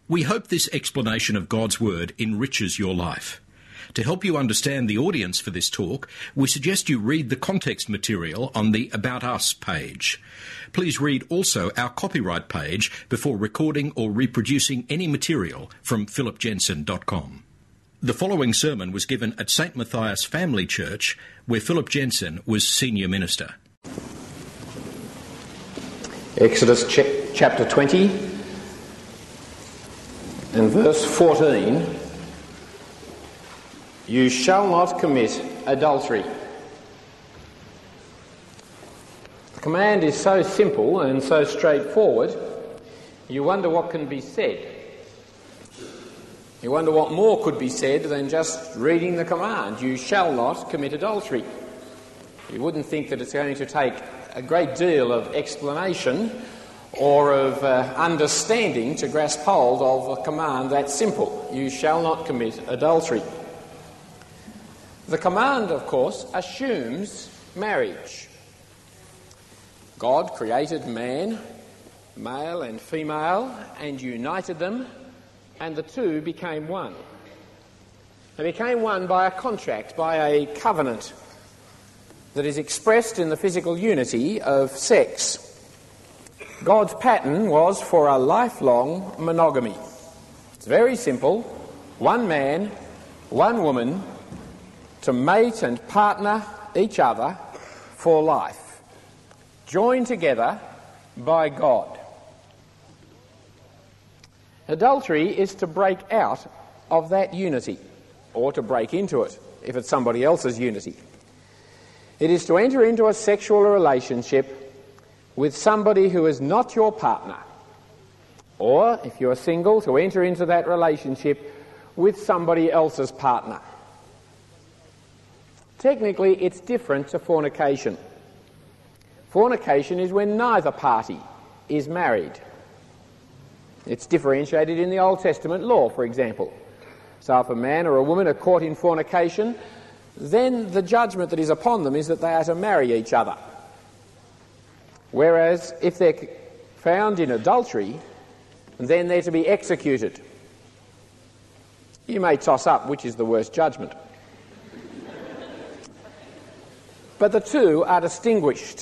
We hope this explanation of God's Word enriches your life. To help you understand the audience for this talk, we suggest you read the context material on the About Us page. Please read also our copyright page before recording or reproducing any material from philipjensen.com. The following sermon was given at St. Matthias Family Church, where Philip Jensen was senior minister. Exodus chapter 20 and verse 14. You shall not commit adultery. The command is so simple and so straightforward, you wonder what can be said. You wonder what more could be said than just reading the command, you shall not commit adultery. You wouldn't think that it's going to take a great deal of explanation or of understanding to grasp hold of a command that simple. You shall not commit adultery. The command, of course, assumes marriage. God created man, male and female, and united them, and the two became one. They became one by a contract, by a covenant that is expressed in the physical unity of sex. God's pattern was for a lifelong monogamy. It's very simple. One man, one woman, to mate and partner each other for life, joined together by God. Adultery is to break out of that unity, or to break into it, if it's somebody else's unity. It is to enter into a sexual relationship with somebody who is not your partner, or, if you're single, to enter into that relationship with somebody else's partner. Technically, it's different to fornication. Fornication is when neither party is married. It's differentiated in the Old Testament law, for example. So if a man or a woman are caught in fornication, then the judgment that is upon them is that they are to marry each other. Whereas if they're found in adultery, then they're to be executed. You may toss up which is the worst judgment. But the two are distinguished.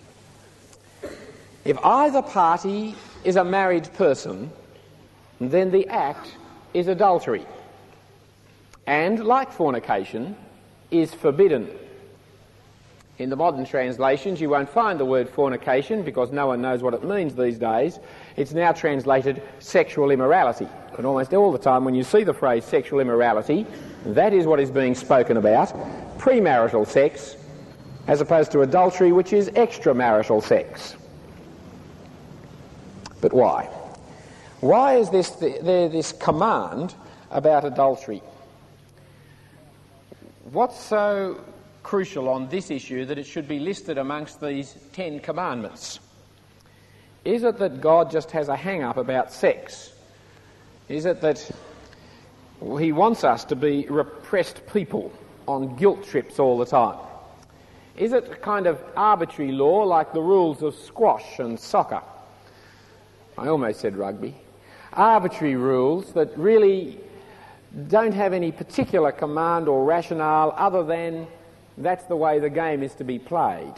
If either party is a married person, then the act is adultery, and, like fornication, is forbidden. In the modern translations, you won't find the word fornication because no one knows what it means these days. It's now translated sexual immorality. And almost all the time when you see the phrase sexual immorality, that is what is being spoken about, premarital sex, as opposed to adultery, which is extramarital sex. But why? Why is there this command about adultery? What's so crucial on this issue that it should be listed amongst these 10 commandments? Is it that God just has a hang-up about sex? Is it that he wants us to be repressed people on guilt trips all the time? Is it a kind of arbitrary law like the rules of squash and soccer? I almost said rugby. Arbitrary rules that really don't have any particular command or rationale other than that's the way the game is to be played.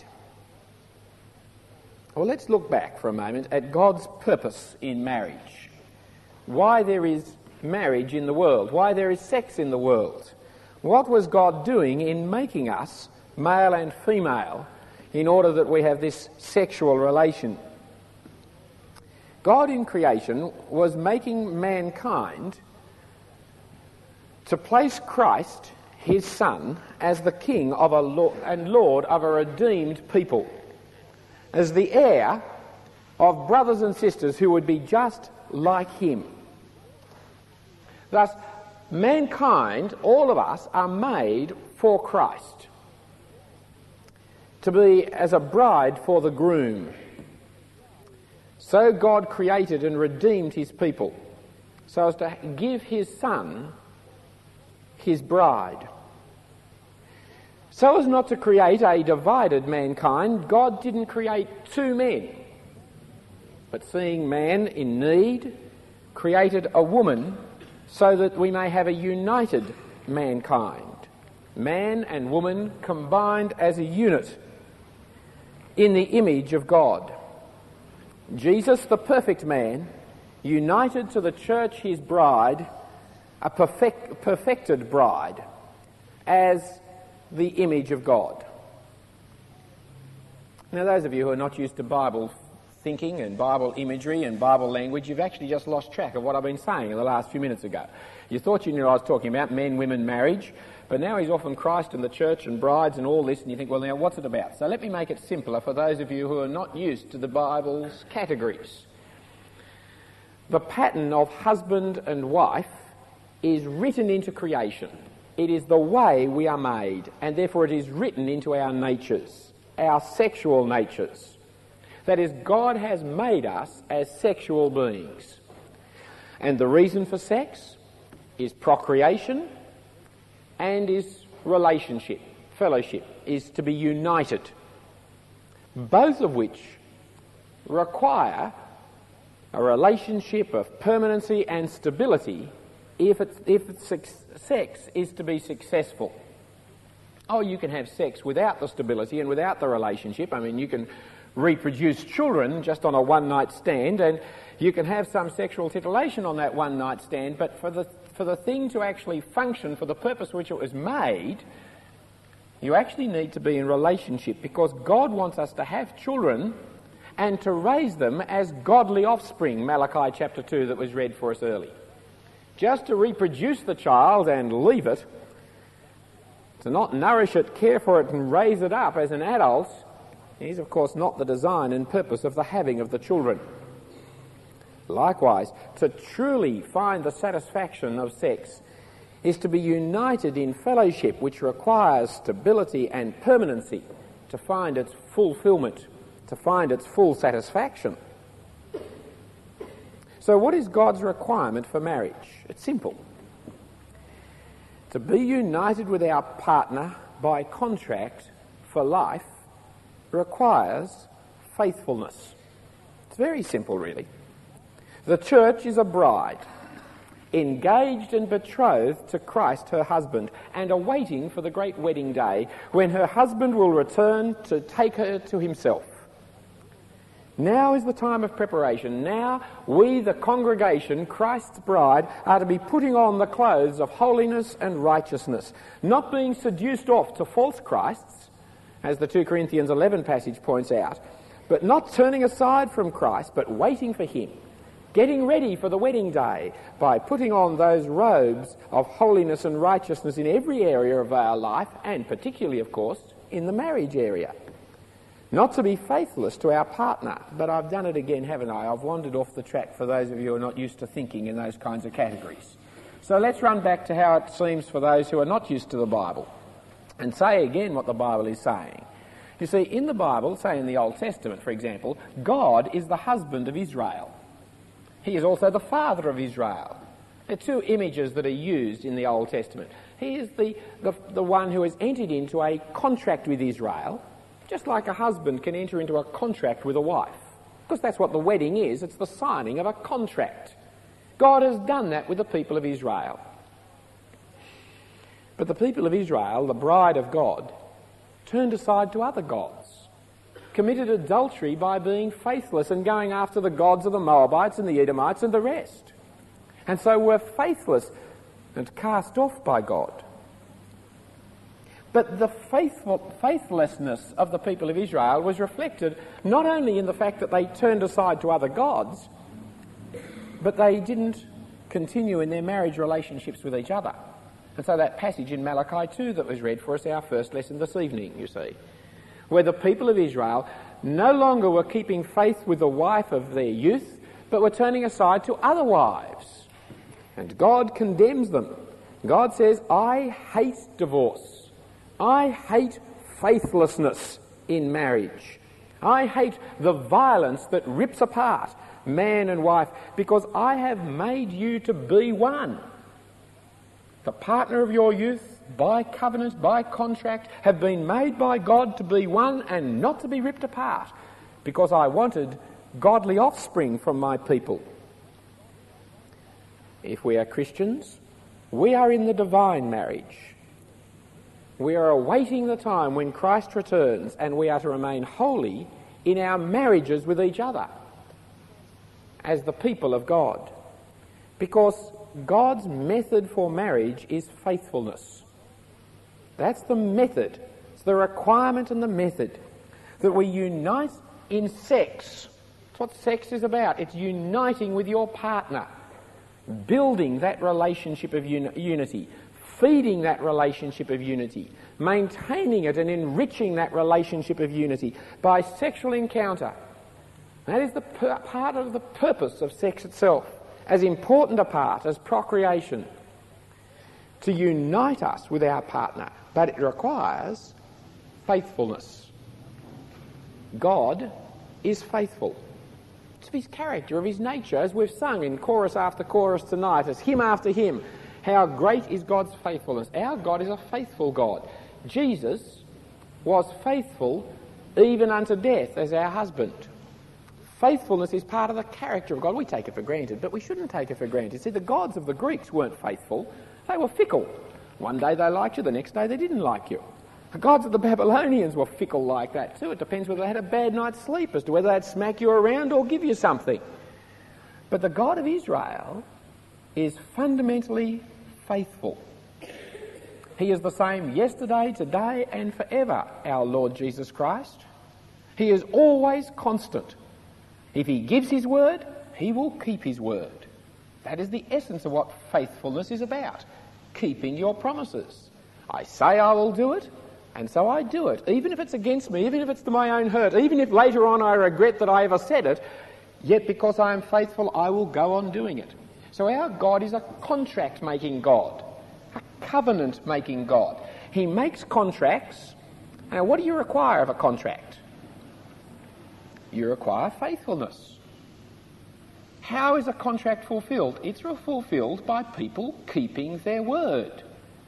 Well, let's look back for a moment at God's purpose in marriage. Why there is marriage in the world, why there is sex in the world. What was God doing in making us male and female in order that we have this sexual relation? God in creation was making mankind to place Christ, his Son, as the King of and Lord of a redeemed people, as the heir of brothers and sisters who would be just like him. Thus, mankind, all of us, are made for Christ, to be as a bride for the groom. So God created and redeemed his people, so as to give his Son his bride. So as not to create a divided mankind, God didn't create two men, but seeing man in need, created a woman so that we may have a united mankind. Man and woman combined as a unit in the image of God. Jesus, the perfect man, united to the church, his bride, a perfected bride, as the image of God. Now, those of you who are not used to Bible thinking and Bible imagery and Bible language, you've actually just lost track of what I've been saying in the last few minutes ago. You thought you knew I was talking about men, women, marriage, but now he's off on Christ and the church and brides and all this, and you think, well, now what's it about? So let me make it simpler for those of you who are not used to the Bible's categories. The pattern of husband and wife is written into creation. It is the way we are made, and therefore it is written into our natures, our sexual natures. That is, God has made us as sexual beings. And the reason for sex is procreation and is relationship, fellowship, is to be united. Both of which require a relationship of permanency and stability if sex is to be successful. Oh, you can have sex without the stability and without the relationship. I mean, you can reproduce children just on a one-night stand, and you can have some sexual titillation on that one-night stand, but for the thing to actually function for the purpose for which it was made, you actually need to be in relationship, because God wants us to have children and to raise them as godly offspring, Malachi chapter 2 that was read for us early. Just to reproduce the child and leave it, to not nourish it, care for it and raise it up as an adult, is of course not the design and purpose of the having of the children. Likewise, to truly find the satisfaction of sex is to be united in fellowship, which requires stability and permanency to find its fulfillment, to find its full satisfaction. So what is God's requirement for marriage? It's simple. To be united with our partner by contract for life requires faithfulness. It's very simple, really. The church is a bride, engaged and betrothed to Christ, her husband, and awaiting for the great wedding day when her husband will return to take her to himself. Now is the time of preparation. Now we, the congregation, Christ's bride, are to be putting on the clothes of holiness and righteousness, not being seduced off to false Christs, as the 2 Corinthians 11 passage points out, but not turning aside from Christ, but waiting for him, getting ready for the wedding day by putting on those robes of holiness and righteousness in every area of our life, and particularly, of course, in the marriage area. Not to be faithless to our partner, but I've done it again, haven't I? I've wandered off the track for those of you who are not used to thinking in those kinds of categories. So let's run back to how it seems for those who are not used to the Bible and say again what the Bible is saying. You see, in the Bible, say in the Old Testament, for example, God is the husband of Israel. He is also the father of Israel. There are two images that are used in the Old Testament. He is the one who has entered into a contract with Israel, just like a husband can enter into a contract with a wife. Because that's what the wedding is. It's the signing of a contract. God has done that with the people of Israel. But the people of Israel, the bride of God, turned aside to other gods, committed adultery by being faithless and going after the gods of the Moabites and the Edomites and the rest. And so were faithless and cast off by God. But the faithlessness of the people of Israel was reflected not only in the fact that they turned aside to other gods, but they didn't continue in their marriage relationships with each other. And so that passage in Malachi 2 that was read for us, our first lesson this evening, you see, where the people of Israel no longer were keeping faith with the wife of their youth, but were turning aside to other wives. And God condemns them. God says, I hate divorce. I hate faithlessness in marriage. I hate the violence that rips apart man and wife, because I have made you to be one. The partner of your youth, by covenant, by contract, have been made by God to be one and not to be ripped apart, because I wanted godly offspring from my people. if we are Christians, we are in the divine marriage. We are awaiting the time when Christ returns, and we are to remain holy in our marriages with each other as the people of God. Because God's method for marriage is faithfulness. That's the method. It's the requirement and the method. That we unite in sex. That's what sex is about. It's uniting with your partner. Building that relationship of unity. Feeding that relationship of unity. Maintaining it and enriching that relationship of unity by sexual encounter. That is the part of the purpose of sex itself. As important a part as procreation. To unite us with our partner. But it requires faithfulness. God is faithful. It's of his character, of his nature, as we've sung in chorus after chorus tonight, as hymn after hymn. How great is God's faithfulness. Our God is a faithful God. Jesus was faithful even unto death as our husband. Faithfulness is part of the character of God. We take it for granted, but we shouldn't take it for granted. See, the gods of the Greeks weren't faithful. They were fickle. One day they liked you, the next day they didn't like you. The gods of the Babylonians were fickle like that too. It depends whether they had a bad night's sleep as to whether they'd smack you around or give you something. But the God of Israel is fundamentally faithful. He is the same yesterday, today and forever, our Lord Jesus Christ. He is always constant. If he gives his word, he will keep his word. That is the essence of what faithfulness is about. Keeping your promises. I say I will do it, and so I do it. Even if it's against me, even if it's to my own hurt, even if later on I regret that I ever said it, yet because I am faithful, I will go on doing it. So our God is a contract-making God, a covenant-making God. He makes contracts. Now, what do you require of a contract? You require faithfulness. How is a contract fulfilled? It's fulfilled by people keeping their word.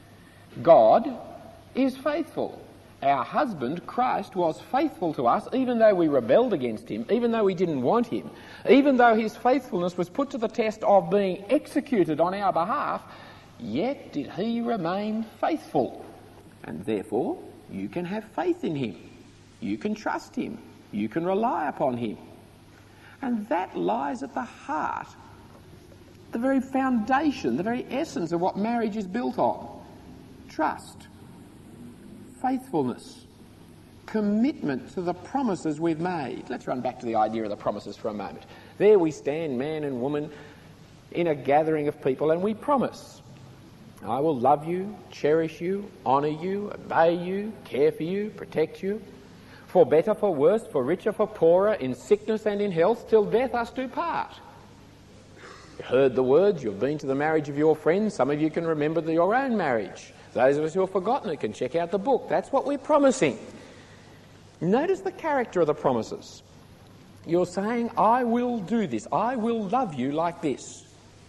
God is faithful. Our husband, Christ, was faithful to us even though we rebelled against him, even though we didn't want him, even though his faithfulness was put to the test of being executed on our behalf, yet did he remain faithful. And therefore, you can have faith in him. You can trust him. You can rely upon him. And that lies at the heart, the very foundation, the very essence of what marriage is built on. Trust, faithfulness, commitment to the promises we've made. Let's run back to the idea of the promises for a moment. There we stand, man and woman, in a gathering of people, and we promise, I will love you, cherish you, honour you, obey you, care for you, protect you, for better, for worse, for richer, for poorer, in sickness and in health, till death us do part. You heard the words, you've been to the marriage of your friends, some of you can remember your own marriage. Those of us who have forgotten it can check out the book. That's what we're promising. Notice the character of the promises. You're saying, I will do this. I will love you like this.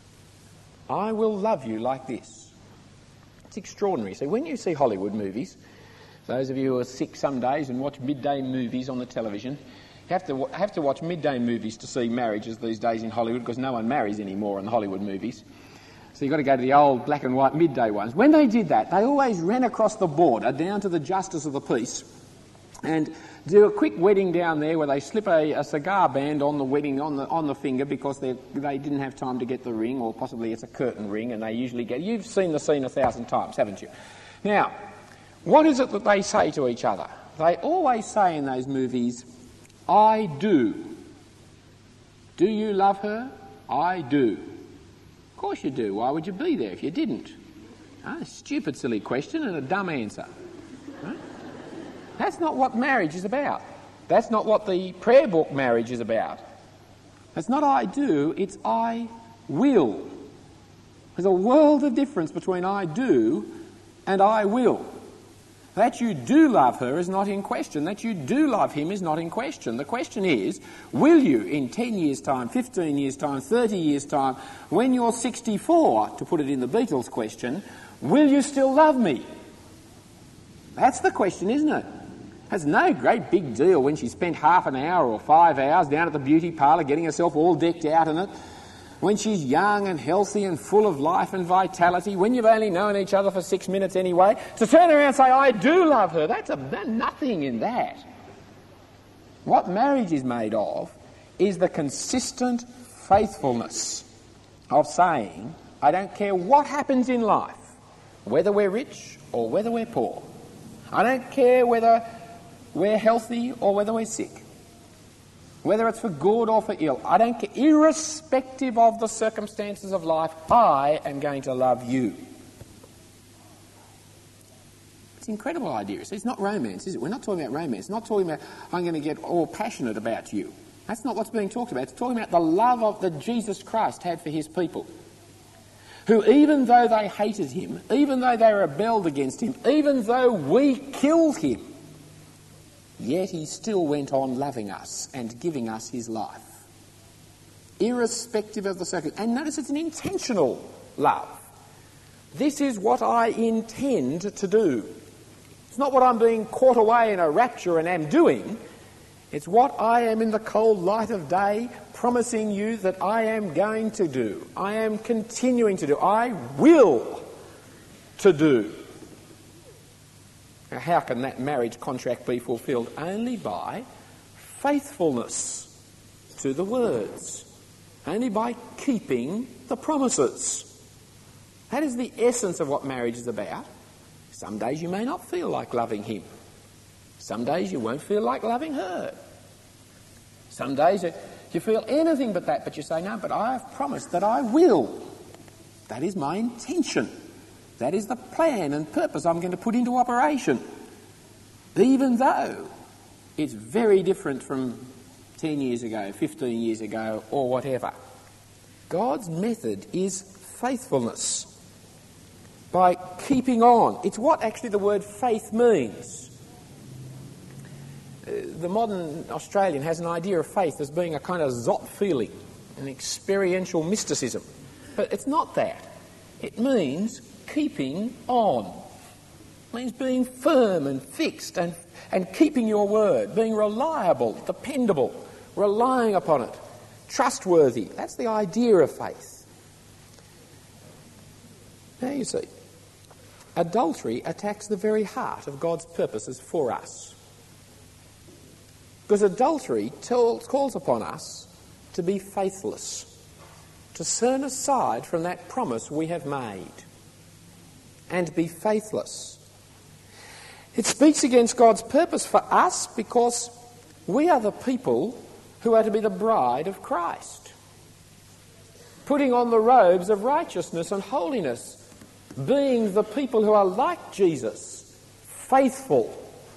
I will love you like this. It's extraordinary. So when you see Hollywood movies, those of you who are sick some days and watch midday movies on the television, you have to watch midday movies to see marriages these days in Hollywood because no one marries anymore in the Hollywood movies. So you've got to go to the old black and white midday ones. When they did that, they always ran across the border down to the Justice of the Peace and do a quick wedding down there where they slip a cigar band on the wedding on the finger because they didn't have time to get the ring, or possibly it's a curtain ring, and they usually get... You've seen the scene 1,000 times, haven't you? Now, what is it that they say to each other? They always say in those movies, I do. Do you love her? I do. Of course you do. Why would you be there if you didn't? A stupid, silly question and a dumb answer. Right? That's not what marriage is about. That's not what the prayer book marriage is about. It's not I do, it's I will. There's a world of difference between I do and I will. That you do love her is not in question. That you do love him is not in question. The question is, will you in 10 years' time, 15 years' time, 30 years' time, when you're 64, to put it in the Beatles question, will you still love me? That's the question, isn't it? It's no great big deal when she spent half an hour or 5 hours down at the beauty parlour getting herself all decked out in it. when she's young and healthy and full of life and vitality, when you've only known each other for 6 minutes anyway, to turn around and say, I do love her, that's nothing in that. What marriage is made of is the consistent faithfulness of saying, I don't care what happens in life, whether we're rich or whether we're poor. I don't care whether we're healthy or whether we're sick. Whether it's for good or for ill, I don't care. Irrespective of the circumstances of life, I am going to love you. It's an incredible idea. It's not romance, is it? We're not talking about romance. It's not talking about, I'm going to get all passionate about you. That's not what's being talked about. It's talking about the love that Jesus Christ had for his people, who even though they hated him, even though they rebelled against him, even though we killed him, yet he still went on loving us and giving us his life, irrespective of the circumstances. And notice it's an intentional love. This is what I intend to do. It's not what I'm being caught away in a rapture and am doing. It's what I am in the cold light of day promising you that I am going to do. I am continuing to do. I will to do. Now, how can that marriage contract be fulfilled? Only by faithfulness to the words. Only by keeping the promises. That is the essence of what marriage is about. Some days you may not feel like loving him. Some days you won't feel like loving her. Some days you feel anything but that, but you say, no, but I have promised that I will. That is my intention. That is the plan and purpose I'm going to put into operation. Even though it's very different from 10 years ago, 15 years ago, or whatever. God's method is faithfulness. By keeping on. It's what actually the word faith means. The modern Australian has an idea of faith as being a kind of zot feeling, an experiential mysticism. But it's not that. It means keeping on. It means being firm and fixed and keeping your word, being reliable, dependable, relying upon it, trustworthy. That's the idea of faith. Now you see, adultery attacks the very heart of God's purposes for us. Because adultery calls upon us to be faithless, to turn aside from that promise we have made, and be faithless. It speaks against God's purpose for us because we are the people who are to be the bride of Christ, putting on the robes of righteousness and holiness, being the people who are like Jesus, faithful.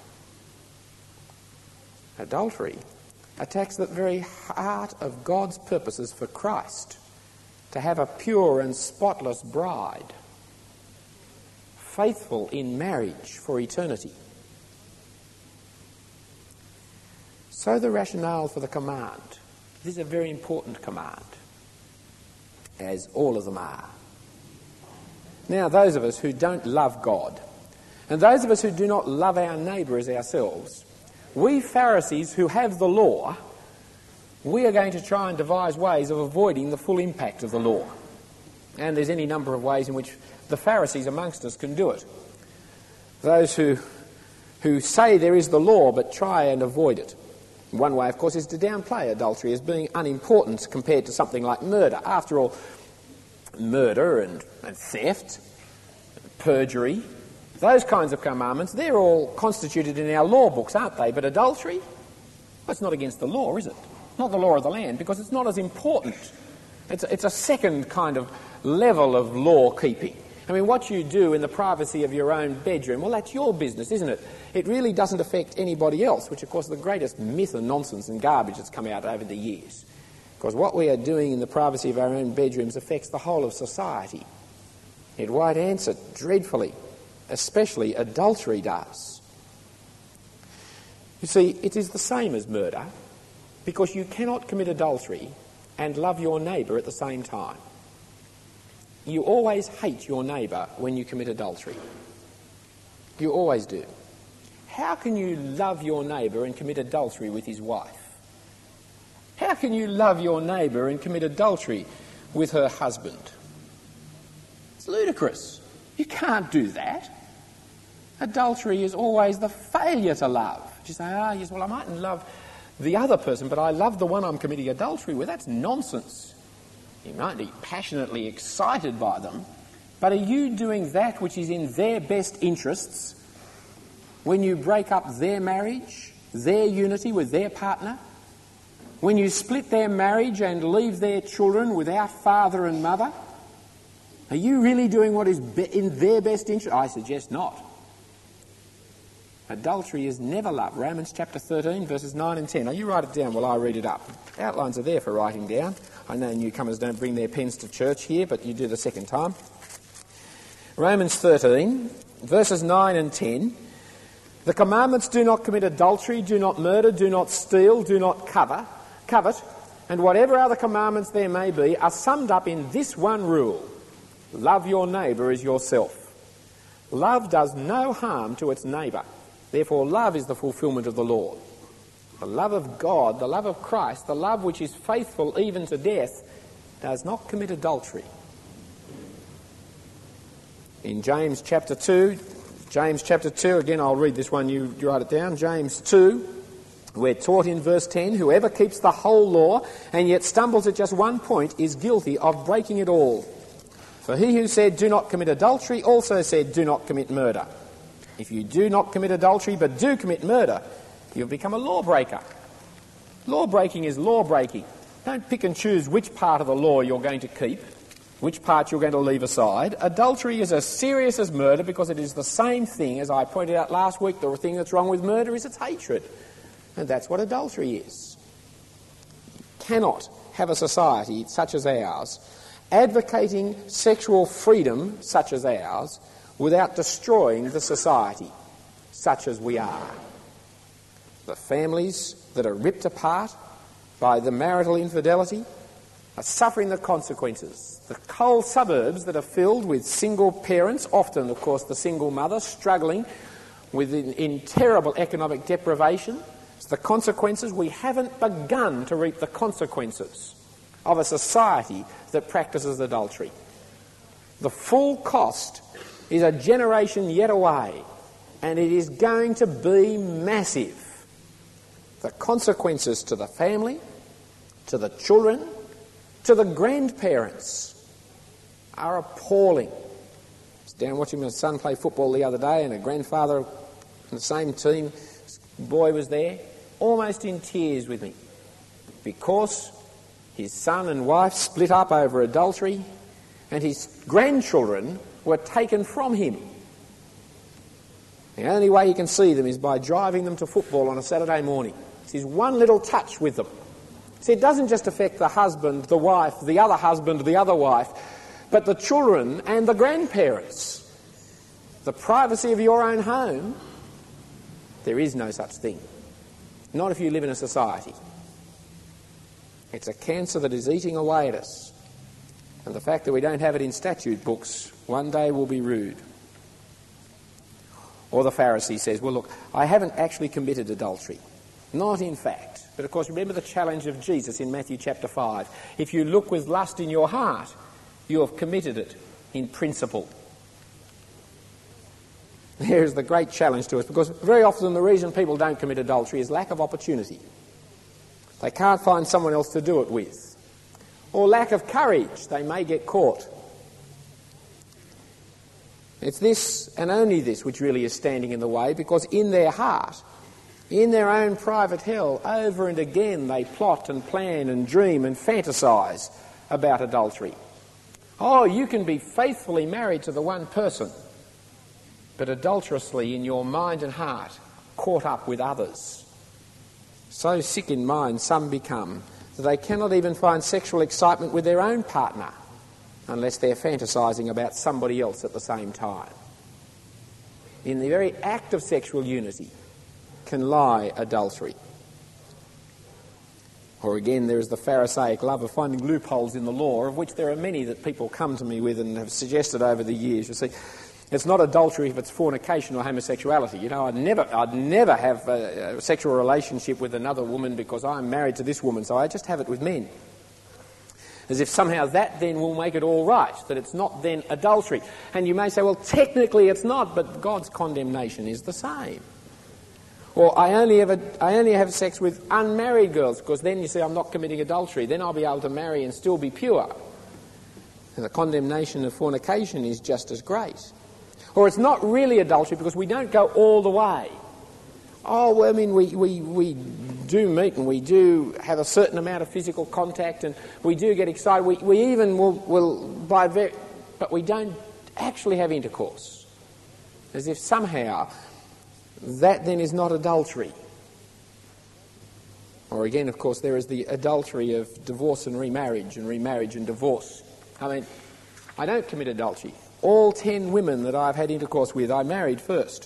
Adultery attacks the very heart of God's purposes for Christ, to have a pure and spotless bride, faithful in marriage for eternity. So the rationale for the command. This is a very important command, as all of them are. Now, those of us who don't love God, and those of us who do not love our neighbour as ourselves, we Pharisees who have the law, we are going to try and devise ways of avoiding the full impact of the law. And there's any number of ways in which the Pharisees amongst us can do it. Those who say there is the law but try and avoid it. One way, of course, is to downplay adultery as being unimportant compared to something like murder. After all, murder and theft, perjury, those kinds of commandments, they're all constituted in our law books, aren't they? But adultery, well, it's not against the law, is it? Not the law of the land, because it's not as important. It's a second kind of level of law keeping. I mean, what you do in the privacy of your own bedroom, well, that's your business, isn't it? It really doesn't affect anybody else, which, of course, is the greatest myth and nonsense and garbage that's come out over the years. Because what we are doing in the privacy of our own bedrooms affects the whole of society. It white ants it dreadfully. Especially adultery does. You see, it is the same as murder, because you cannot commit adultery and love your neighbour at the same time. You always hate your neighbour when you commit adultery. You always do. How can you love your neighbour and commit adultery with his wife? How can you love your neighbour and commit adultery with her husband. It's ludicrous. You can't do that. Adultery is always the failure to love. You say, yes, well, I mightn't love the other person, but I love the one I'm committing adultery with. That's nonsense. You might be passionately excited by them, but are you doing that which is in their best interests when you break up their marriage, their unity with their partner? When you split their marriage and leave their children without father and mother? Are you really doing what is in their best interest? I suggest not. Adultery is never love. Romans chapter 13, verses 9 and 10. Now you write it down while I read it up. Outlines are there for writing down. I know newcomers don't bring their pens to church here, but you do the second time. Romans 13, verses 9 and 10. The commandments: do not commit adultery, do not murder, do not steal, do not covet, and whatever other commandments there may be, are summed up in this one rule: love your neighbour as yourself. Love does no harm to its neighbour. Therefore, love is the fulfilment of the law. The love of God, the love of Christ, the love which is faithful even to death, does not commit adultery. In James chapter 2, again I'll read this one, you write it down. James 2, we're taught in verse 10, whoever keeps the whole law and yet stumbles at just one point is guilty of breaking it all. For he who said, do not commit adultery, also said, do not commit murder. If you do not commit adultery but do commit murder, you'll become a lawbreaker. Law-breaking is law-breaking. Don't pick and choose which part of the law you're going to keep, which part you're going to leave aside. Adultery is as serious as murder because it is the same thing. As I pointed out last week, the thing that's wrong with murder is its hatred. And that's what adultery is. You cannot have a society such as ours advocating sexual freedom such as ours without destroying the society such as we are. The families that are ripped apart by the marital infidelity are suffering the consequences. The cold suburbs that are filled with single parents, often, of course, the single mother, struggling in terrible economic deprivation. It's the consequences. We haven't begun to reap the consequences of a society that practices adultery. The full cost is a generation yet away, and it is going to be massive. The consequences to the family, to the children, to the grandparents are appalling. I was down watching my son play football the other day, and a grandfather in the same team, boy was there, almost in tears with me, because his son and wife split up over adultery, and his grandchildren were taken from him. The only way he can see them is by driving them to football on a Saturday morning. It's his one little touch with them. See, it doesn't just affect the husband, the wife, the other husband, the other wife, but the children and the grandparents. The privacy of your own home, there is no such thing. Not if you live in a society. It's a cancer that is eating away at us. And the fact that we don't have it in statute books one day will be rude. Or the Pharisee says, well, look, I haven't actually committed adultery. Not in fact. But of course, remember the challenge of Jesus in Matthew chapter 5. If you look with lust in your heart, you have committed it in principle. There is the great challenge to us, because very often the reason people don't commit adultery is lack of opportunity. They can't find someone else to do it with. Or lack of courage. They may get caught. It's this and only this which really is standing in the way, because in their heart, in their own private hell, over and again they plot and plan and dream and fantasise about adultery. Oh, you can be faithfully married to the one person, but adulterously in your mind and heart caught up with others. So sick in mind some become that they cannot even find sexual excitement with their own partner unless they're fantasising about somebody else at the same time. In the very act of sexual unity can lie adultery. Or again, there is the Pharisaic love of finding loopholes in the law, of which there are many that people come to me with and have suggested over the years. You see, it's not adultery if it's fornication or homosexuality. You know, I'd never have a sexual relationship with another woman because I'm married to this woman, so I just have it with men. As if somehow that then will make it all right, that it's not then adultery. And you may say, well, technically it's not, but God's condemnation is the same. Or I only have sex with unmarried girls, because then you see I'm not committing adultery. Then I'll be able to marry and still be pure. And the condemnation of fornication is just as great. Or it's not really adultery because we don't go all the way. Oh, well, I mean, we do meet and we do have a certain amount of physical contact and we do get excited. We even but we don't actually have intercourse. As if somehow that then is not adultery. Or again, of course, there is the adultery of divorce and remarriage and divorce. I mean, I don't commit adultery. All 10 women that I've had intercourse with, I married first.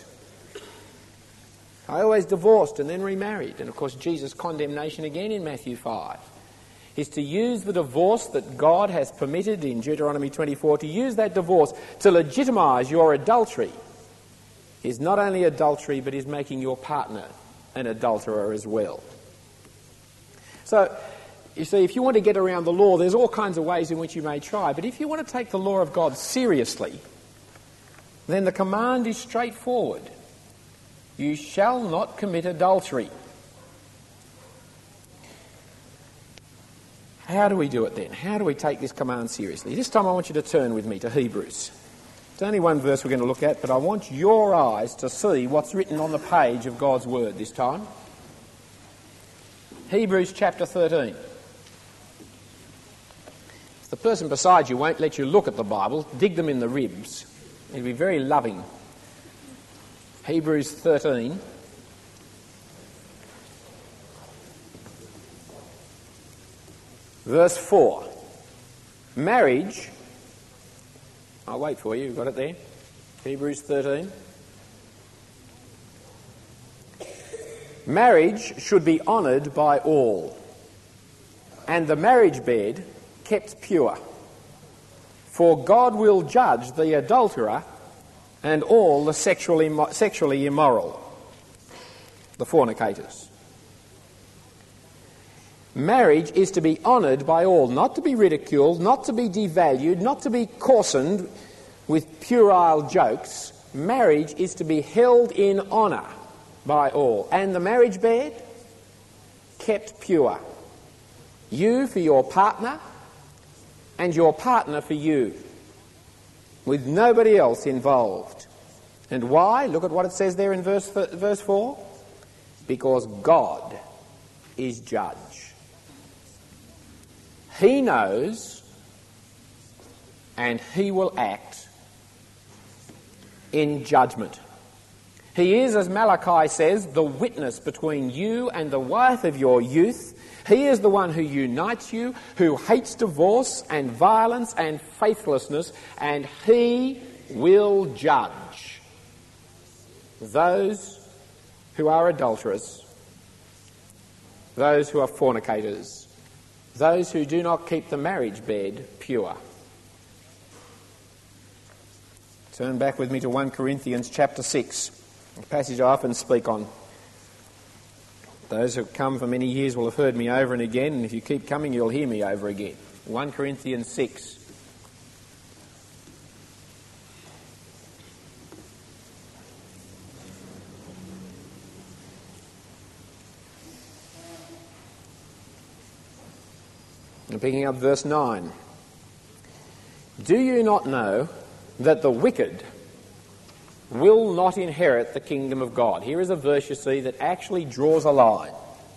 I always divorced and then remarried. And of course, Jesus' condemnation again in Matthew 5 is to use the divorce that God has permitted in Deuteronomy 24, to use that divorce to legitimise your adultery is not only adultery, but is making your partner an adulterer as well. So, you see, if you want to get around the law, there's all kinds of ways in which you may try. But if you want to take the law of God seriously, then the command is straightforward. You shall not commit adultery. How do we do it then? How do we take this command seriously? This time I want you to turn with me to Hebrews. It's only one verse we're going to look at, but I want your eyes to see what's written on the page of God's Word this time. Hebrews chapter 13. If the person beside you won't let you look at the Bible, dig them in the ribs. He'll be very loving. Hebrews 13. Verse 4. Marriage... I'll wait for you, you've got it there. Hebrews 13. Marriage should be honoured by all, and the marriage bed kept pure. For God will judge the adulterer and all the sexually immoral, the fornicators. Marriage is to be honoured by all, not to be ridiculed, not to be devalued, not to be coarsened with puerile jokes. Marriage is to be held in honour by all. And the marriage bed kept pure. You for your partner and your partner for you, with nobody else involved. And why? Look at what it says there in verse 4. Because God is judge. He knows and he will act in judgment. He is, as Malachi says, the witness between you and the wife of your youth. He is the one who unites you, who hates divorce and violence and faithlessness, and he will judge those who are adulterers, those who are fornicators, those who do not keep the marriage bed pure. Turn back with me to 1 Corinthians chapter 6, a passage I often speak on. Those who have come for many years will have heard me over and again, and if you keep coming, you'll hear me over again. 1 Corinthians 6. And picking up verse 9. Do you not know that the wicked will not inherit the kingdom of God? Here is a verse, you see, that actually draws a line.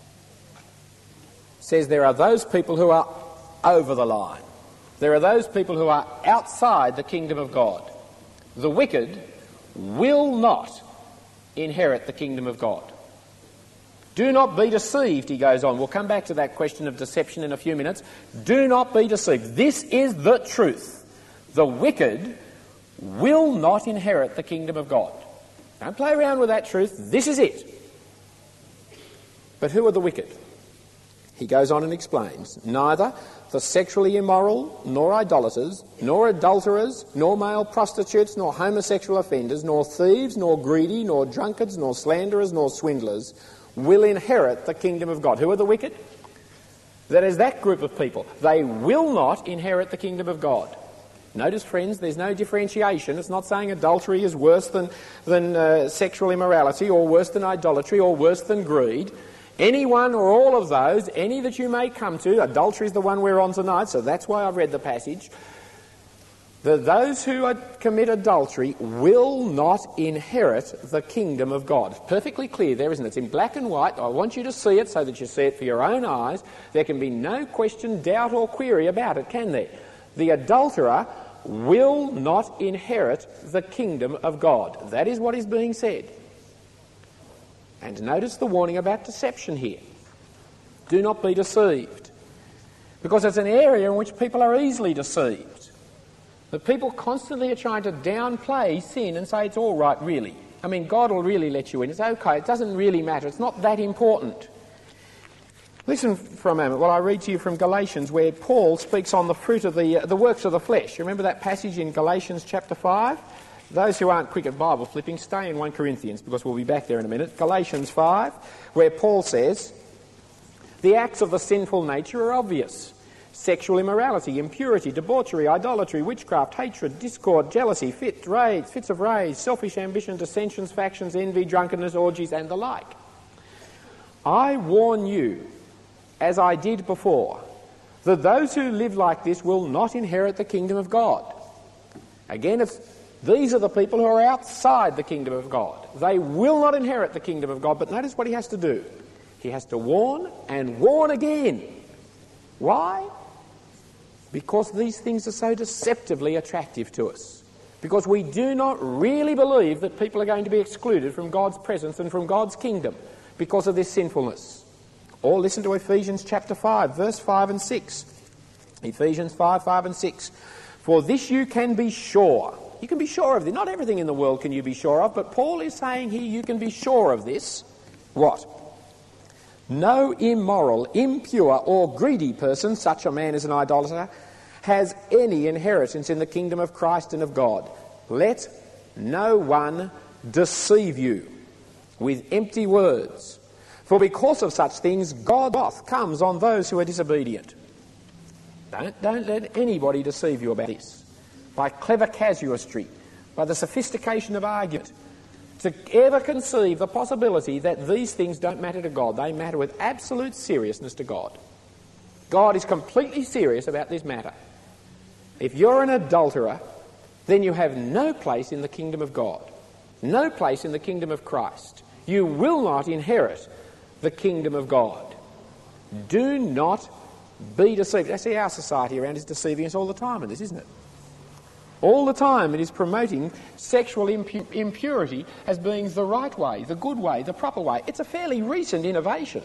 It says there are those people who are over the line. There are those people who are outside the kingdom of God. The wicked will not inherit the kingdom of God. Do not be deceived, he goes on. We'll come back to that question of deception in a few minutes. Do not be deceived. This is the truth. The wicked will not inherit the kingdom of God. Don't play around with that truth. This is it. But who are the wicked? He goes on and explains. Neither the sexually immoral, nor idolaters, nor adulterers, nor male prostitutes, nor homosexual offenders, nor thieves, nor greedy, nor drunkards, nor slanderers, nor swindlers will inherit the kingdom of God. Who are the wicked? that as that group of people, they will not inherit the kingdom of God. Notice, friends, there's no differentiation. It's not saying adultery is worse than sexual immorality, or worse than idolatry, or worse than greed. Any one or all of those, any that you may come to, adultery is the one we're on tonight, so that's why I've read the passage. Those who commit adultery will not inherit the kingdom of God. It's perfectly clear there, isn't it? It's in black and white. I want you to see it so that you see it for your own eyes. There can be no question, doubt or query about it, can there? The adulterer will not inherit the kingdom of God. That is what is being said. And notice the warning about deception here. Do not be deceived. Because it's an area in which people are easily deceived. The people constantly are trying to downplay sin and say it's all right, really. I mean, God will really let you in. It's okay. It doesn't really matter. It's not that important. Listen for a moment while I read to you from Galatians, where Paul speaks on the fruit of the works of the flesh. You remember that passage in Galatians chapter 5? Those who aren't quick at Bible flipping, stay in 1 Corinthians, because we'll be back there in a minute. Galatians 5, where Paul says, the acts of the sinful nature are obvious. Sexual immorality, impurity, debauchery, idolatry, witchcraft, hatred, discord, jealousy, fits of rage, selfish ambition, dissensions, factions, envy, drunkenness, orgies, and the like. I warn you, as I did before, that those who live like this will not inherit the kingdom of God. Again, these are the people who are outside the kingdom of God. They will not inherit the kingdom of God, but notice what he has to do. He has to warn and warn again. Why? Because these things are so deceptively attractive to us. Because we do not really believe that people are going to be excluded from God's presence and from God's kingdom because of this sinfulness. Or listen to Ephesians chapter 5, verse 5 and 6. Ephesians 5, 5 and 6. For this you can be sure. You can be sure of this. Not everything in the world can you be sure of, but Paul is saying here you can be sure of this. What? No immoral, impure or greedy person, such a man as an idolater, has any inheritance in the kingdom of Christ and of God. Let no one deceive you with empty words. For because of such things, God's wrath comes on those who are disobedient. Don't let anybody deceive you about this. By clever casuistry, by the sophistication of argument, to ever conceive the possibility that these things don't matter to God. They matter with absolute seriousness to God. God is completely serious about this matter. If you're an adulterer, then you have no place in the kingdom of God. No place in the kingdom of Christ. You will not inherit the kingdom of God. Do not be deceived. I see our society around is deceiving us all the time in this, isn't it? All the time it is promoting sexual impurity as being the right way, the good way, the proper way. It's a fairly recent innovation.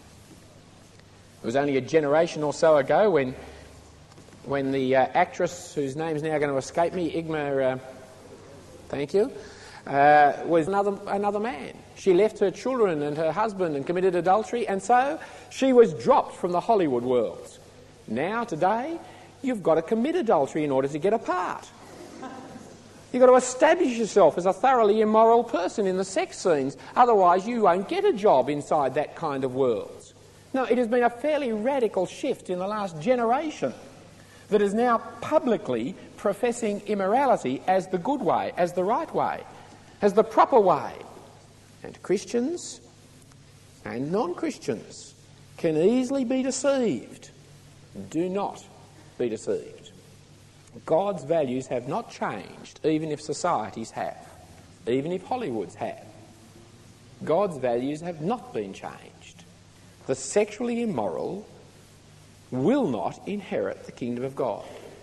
It was only a generation or so ago when the actress, whose name is now going to escape me, Igma, thank you, was another man. She left her children and her husband and committed adultery, and so she was dropped from the Hollywood world. Now, today, you've got to commit adultery in order to get a part. You've got to establish yourself as a thoroughly immoral person in the sex scenes, otherwise you won't get a job inside that kind of world. No, it has been a fairly radical shift in the last generation that is now publicly professing immorality as the good way, as the right way, as the proper way. And Christians and non-Christians can easily be deceived. Do not be deceived. God's values have not changed, even if societies have, even if Hollywoods have. God's values have not been changed. The sexually immoral will not inherit the kingdom of God.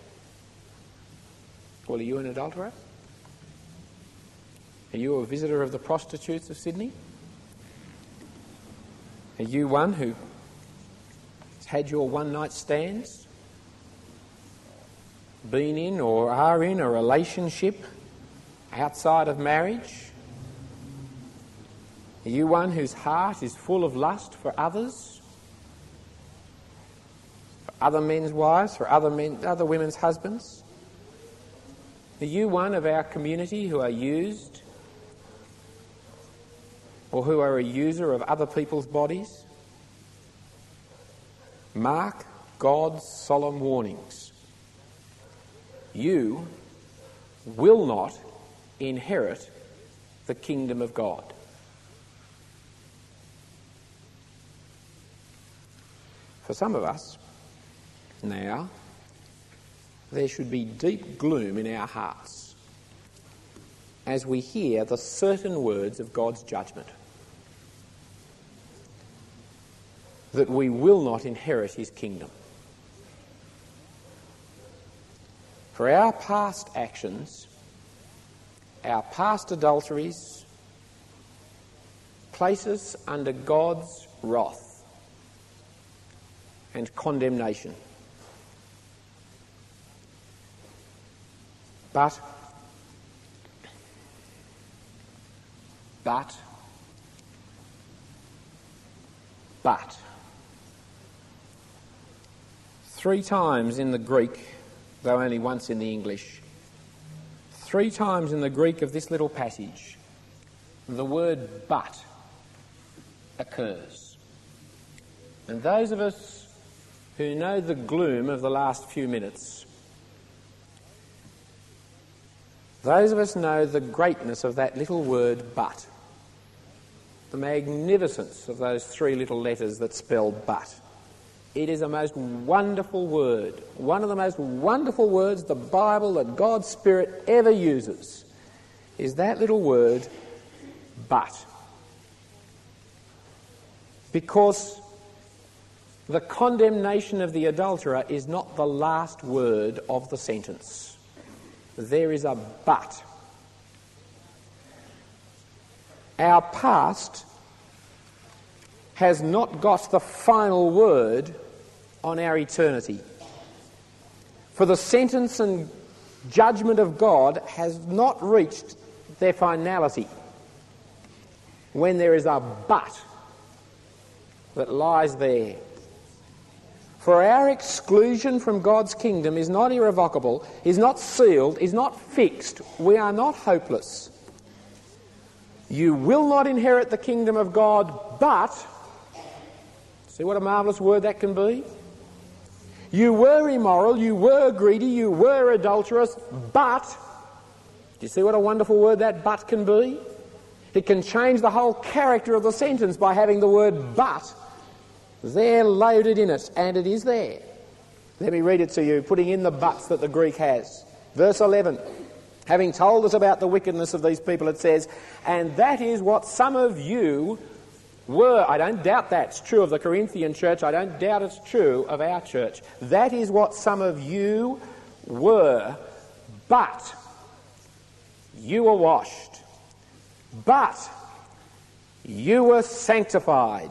Well, are you an adulterer? Are you a visitor of the prostitutes of Sydney? Are you one who has had your one-night stands? Been in or are in a relationship outside of marriage? Are you one whose heart is full of lust for others? For other men's wives, for other women's husbands? Are you one of our community who are used or who are a user of other people's bodies? Mark God's solemn warnings. You will not inherit the kingdom of God. For some of us, now, there should be deep gloom in our hearts as we hear the certain words of God's judgment, that we will not inherit his kingdom. For our past actions, our past adulteries, place us under God's wrath and condemnation. But 3 times in the Greek, though only once in the English, 3 times in the Greek of this little passage, the word but occurs. And those of us who know the gloom of the last few minutes, those of us know the greatness of that little word but, the magnificence of those 3 little letters that spell but. It is a most wonderful word, one of the most wonderful words the Bible that God's Spirit ever uses, is that little word but. Because the condemnation of the adulterer is not the last word of the sentence. There is a but. Our past has not got the final word on our eternity. For the sentence and judgment of God has not reached their finality when there is a but that lies there. For our exclusion from God's kingdom is not irrevocable, is not sealed, is not fixed. We are not hopeless. You will not inherit the kingdom of God, but, see what a marvellous word that can be? You were immoral, you were greedy, you were adulterous, but, do you see what a wonderful word that but can be? It can change the whole character of the sentence by having the word but there loaded in it, and it is there. Let me read it to you, putting in the buts that the Greek has. Verse 11, having told us about the wickedness of these people, it says, and that is what some of you were. I don't doubt that's true of the Corinthian church. I don't doubt it's true of our church. That is what some of you were, but you were washed, but you were sanctified,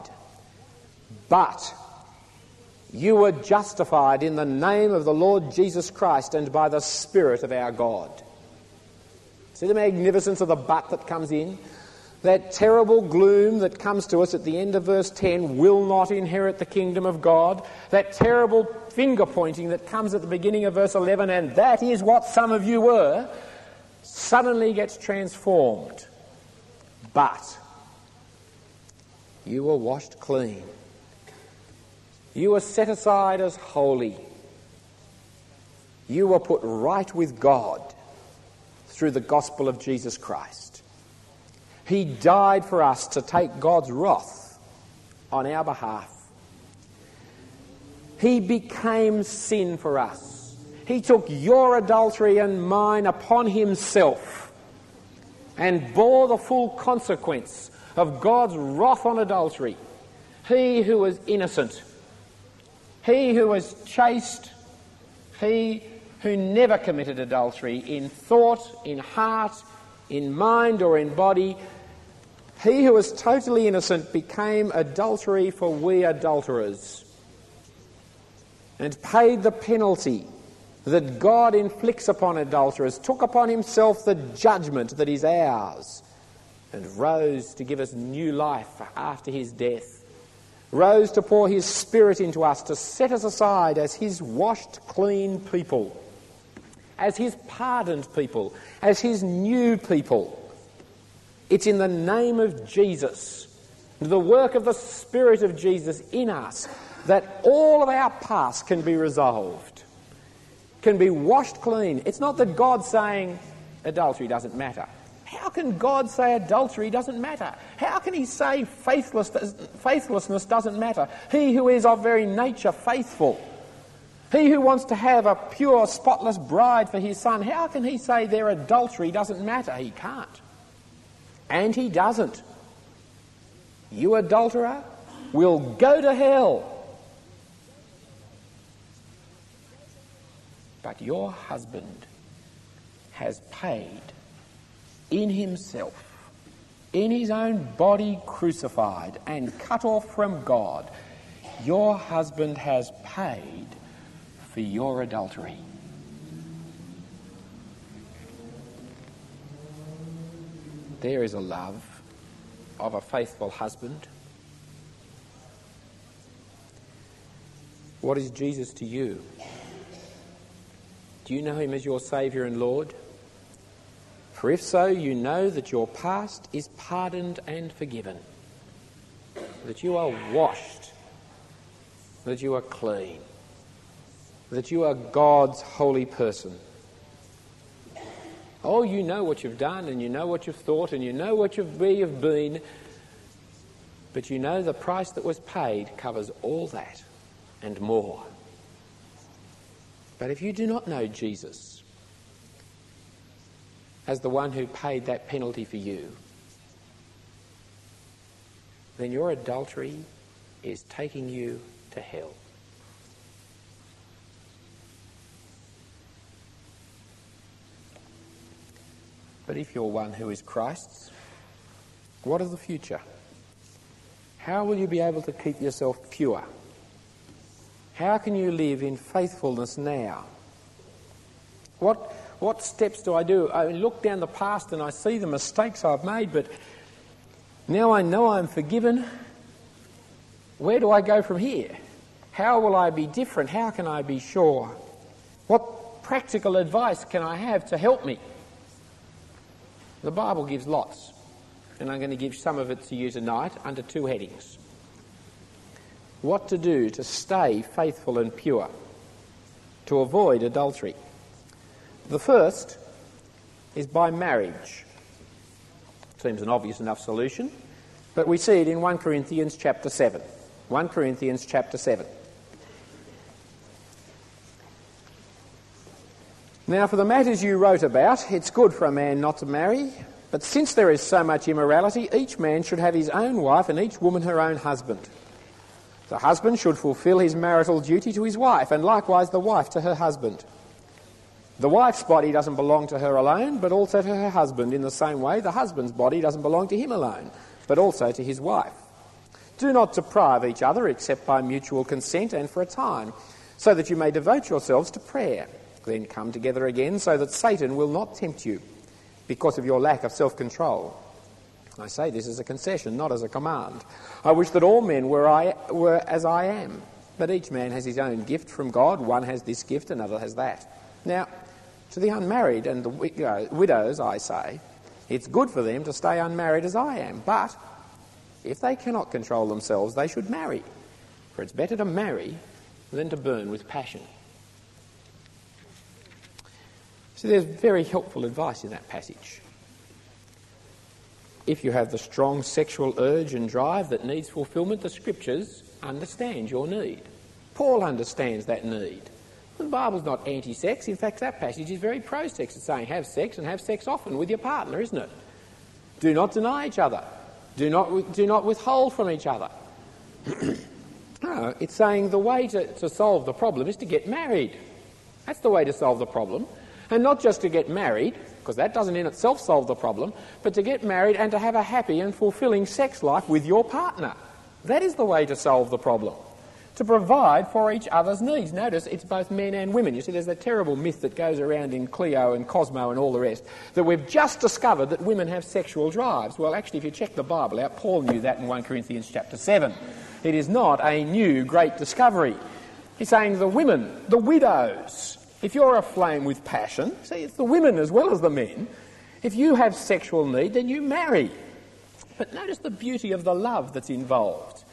but you were justified in the name of the Lord Jesus Christ and by the Spirit of our God. See the magnificence of the but that comes in? That terrible gloom that comes to us at the end of verse 10, will not inherit the kingdom of God. That terrible finger pointing that comes at the beginning of verse 11, and that is what some of you were, suddenly gets transformed. But you were washed clean. You were set aside as holy. You were put right with God through the gospel of Jesus Christ. He died for us to take God's wrath on our behalf. He became sin for us. He took your adultery and mine upon himself and bore the full consequence of God's wrath on adultery. He who was innocent, he who was chaste, he who never committed adultery in thought, in heart, in mind or in body, he who was totally innocent became adultery for we adulterers and paid the penalty that God inflicts upon adulterers, took upon himself the judgment that is ours, and rose to give us new life after his death, rose to pour his Spirit into us, to set us aside as his washed clean people, as his pardoned people, as his new people. It's in the name of Jesus, the work of the Spirit of Jesus in us, that all of our past can be resolved, can be washed clean. It's not that God's saying adultery doesn't matter. How can God say adultery doesn't matter? How can he say faithlessness doesn't matter? He who is of very nature faithful, he who wants to have a pure, spotless bride for his son, how can he say their adultery doesn't matter? He can't. And he doesn't. You adulterer will go to hell. But your husband has paid in himself, in his own body crucified and cut off from God. Your husband has paid for your adultery. There is a love of a faithful husband. What is Jesus to you? Do you know him as your Saviour and Lord? For if so, you know that your past is pardoned and forgiven, that you are washed, that you are clean, that you are God's holy person. Oh, you know what you've done, and you know what you've thought, and you know what you've been, but you know the price that was paid covers all that and more. But if you do not know Jesus as the one who paid that penalty for you, then your adultery is taking you to hell. But if you're one who is Christ's, what of the future? How will you be able to keep yourself pure? How can you live in faithfulness now? What steps do I do? I look down the past and I see the mistakes I've made, but now I know I'm forgiven. Where do I go from here? How will I be different? How can I be sure? What practical advice can I have to help me? The Bible gives lots, and I'm going to give some of it to you tonight under two headings. What to do to stay faithful and pure, to avoid adultery. The first is by marriage. Seems an obvious enough solution, but we see it in 1 Corinthians chapter 7. 1 Corinthians chapter 7. Now, for the matters you wrote about, it's good for a man not to marry, but since there is so much immorality, each man should have his own wife and each woman her own husband. The husband should fulfil his marital duty to his wife, and likewise the wife to her husband. The wife's body doesn't belong to her alone, but also to her husband. In the same way, the husband's body doesn't belong to him alone, but also to his wife. Do not deprive each other except by mutual consent and for a time, so that you may devote yourselves to prayer. Then come together again so that Satan will not tempt you because of your lack of self-control. I say this as a concession, not as a command. I wish that all men were as I am, but each man has his own gift from God. One has this gift, another has that. Now, to the unmarried and the widows, I say, it's good for them to stay unmarried as I am, but if they cannot control themselves, they should marry, for it's better to marry than to burn with passion. So there's very helpful advice in that passage. If you have the strong sexual urge and drive that needs fulfilment, the Scriptures understand your need. Paul understands that need. The Bible's not anti-sex. In fact, that passage is very pro-sex. It's saying have sex and have sex often with your partner, isn't it? Do not deny each other. Do not withhold from each other. No, it's saying the way to solve the problem is to get married. That's the way to solve the problem. And not just to get married, because that doesn't in itself solve the problem, but to get married and to have a happy and fulfilling sex life with your partner. That is the way to solve the problem. To provide for each other's needs. Notice it's both men and women. You see, there's that terrible myth that goes around in Cleo and Cosmo and all the rest, that we've just discovered that women have sexual drives. Well, actually, if you check the Bible out, Paul knew that in 1 Corinthians chapter 7. It is not a new great discovery. He's saying the women, the widows, if you're aflame with passion, see, it's the women as well as the men. If you have sexual need, then you marry. But notice the beauty of the love that's involved.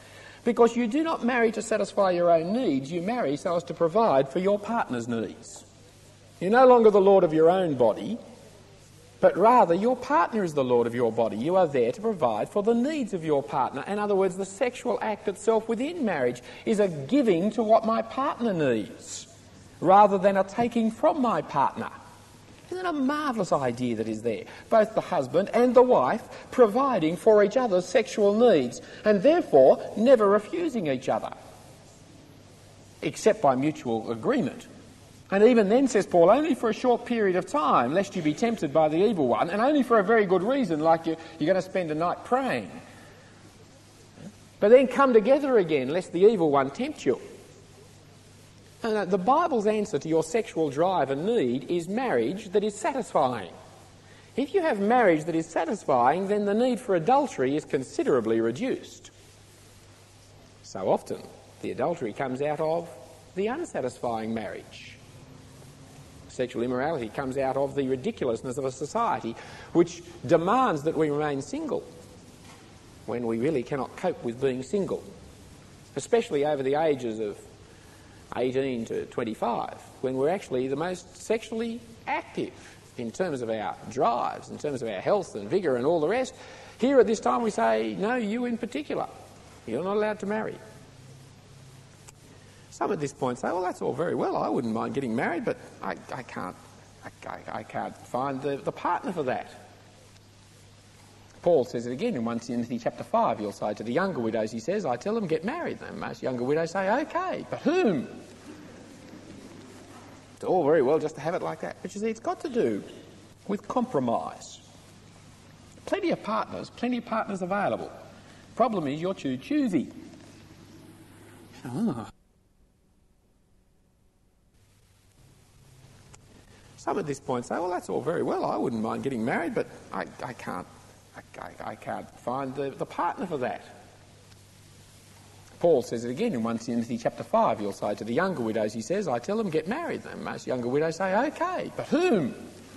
Because you do not marry to satisfy your own needs, you marry so as to provide for your partner's needs. You're no longer the lord of your own body, but rather your partner is the lord of your body. You are there to provide for the needs of your partner. In other words, the sexual act itself within marriage is a giving to what my partner needs, rather than a taking from my partner. Isn't it a marvellous idea that is there? Both the husband and the wife providing for each other's sexual needs, and therefore never refusing each other, except by mutual agreement. And even then, says Paul, only for a short period of time, lest you be tempted by the evil one, and only for a very good reason, like you're going to spend a night praying. But then come together again, lest the evil one tempt you. And the Bible's answer to your sexual drive and need is marriage that is satisfying. If you have marriage that is satisfying, then the need for adultery is considerably reduced. So often, the adultery comes out of the unsatisfying marriage. Sexual immorality comes out of the ridiculousness of a society which demands that we remain single when we really cannot cope with being single, especially over the ages of 18 to 25, when we're actually the most sexually active in terms of our drives, in terms of our health and vigour and all the rest. Here at this time we say, no, you in particular, you're not allowed to marry. Some at this point say, well, that's all very well, I wouldn't mind getting married, but I can't find the partner for that. Paul says it again in 1 Timothy chapter 5. He'll say to the younger widows, he says, I tell them, get married. And most younger widows say, OK, but whom? It's all very well just to have it like that. But you see, it's got to do with compromise. Plenty of partners available. Problem is, you're too choosy. Some at this point say, well, that's all very well, I wouldn't mind getting married, but I can't find the partner for that. Paul says it again in 1 Timothy chapter 5. He'll say to the younger widows, he says, I tell them, get married. And most younger widows say, OK, but whom?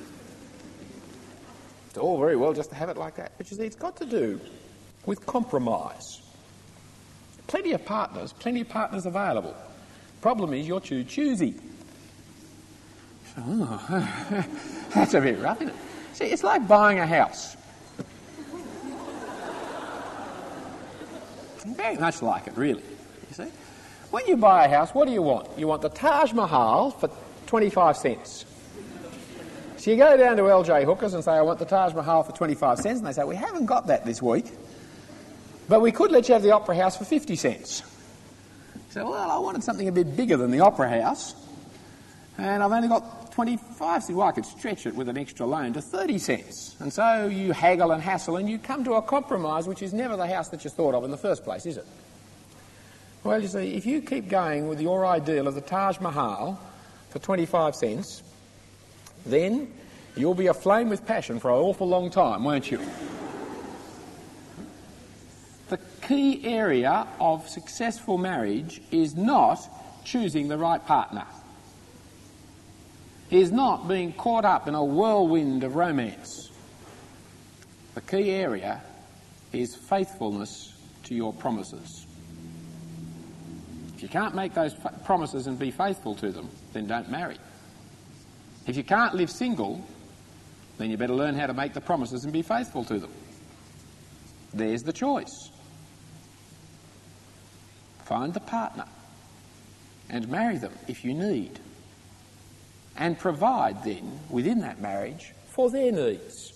It's all very well just to have it like that. But you see, it's got to do with compromise. Plenty of partners available. Problem is, you're too choosy. That's a bit rough, isn't it? See, it's like buying a house. Very much like it, really. You see, when you buy a house, what do you want? You want the Taj Mahal for 25 cents. So you go down to LJ Hookers and say, I want the Taj Mahal for 25 cents, and they say, we haven't got that this week, but we could let you have the Opera House for 50 cents. So, well, I wanted something a bit bigger than the Opera House, and I've only got 25 cents. Well, I could stretch it with an extra loan to 30 cents. And so you haggle and hassle and you come to a compromise which is never the house that you thought of in the first place, is it? Well, you see, if you keep going with your ideal of the Taj Mahal for 25 cents, then you'll be aflame with passion for an awful long time, won't you? The key area of successful marriage is not choosing the right partner. Is not being caught up in a whirlwind of romance. The key area is faithfulness to your promises. If you can't make those promises and be faithful to them, then don't marry. If you can't live single, then you better learn how to make the promises and be faithful to them. There's the choice. Find the partner and marry them if you need. And provide then, within that marriage, for their needs.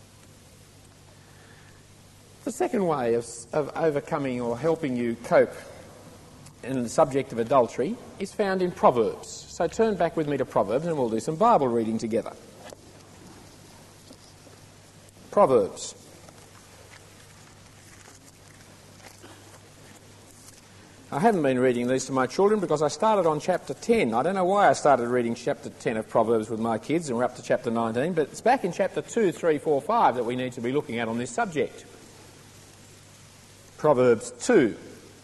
The second way of overcoming or helping you cope in the subject of adultery is found in Proverbs. So turn back with me to Proverbs and we'll do some Bible reading together. Proverbs. I haven't been reading these to my children because I started on chapter 10. I don't know why I started reading chapter 10 of Proverbs with my kids and we're up to chapter 19, but it's back in chapter 2, 3, 4, 5 that we need to be looking at on this subject. Proverbs 2.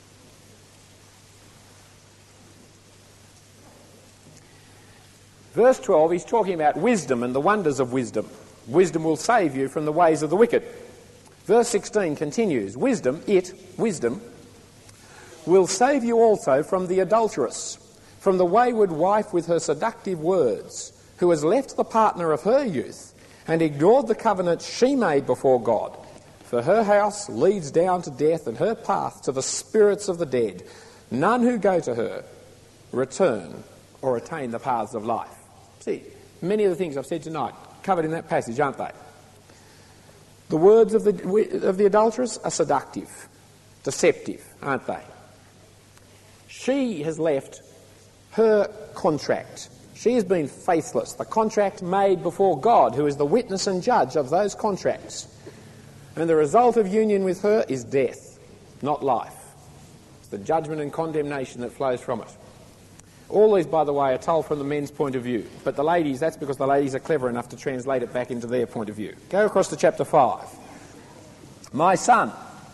Verse 12, he's talking about wisdom and the wonders of wisdom. Wisdom will save you from the ways of the wicked. Verse 16 continues, wisdom will save you also from the adulteress, from the wayward wife with her seductive words, who has left the partner of her youth and ignored the covenant she made before God. For her house leads down to death and her path to the spirits of the dead. None who go to her return or attain the paths of life. See, many of the things I've said tonight covered in that passage, aren't they? The words of the adulteress are seductive, deceptive, aren't they? She has left her contract. She has been faithless, the contract made before God, who is the witness and judge of those contracts. And the result of union with her is death, not life. It's the judgment and condemnation that flows from it. All these, by the way, are told from the men's point of view. But the ladies, that's because the ladies are clever enough to translate it back into their point of view. Go across to chapter 5. My son,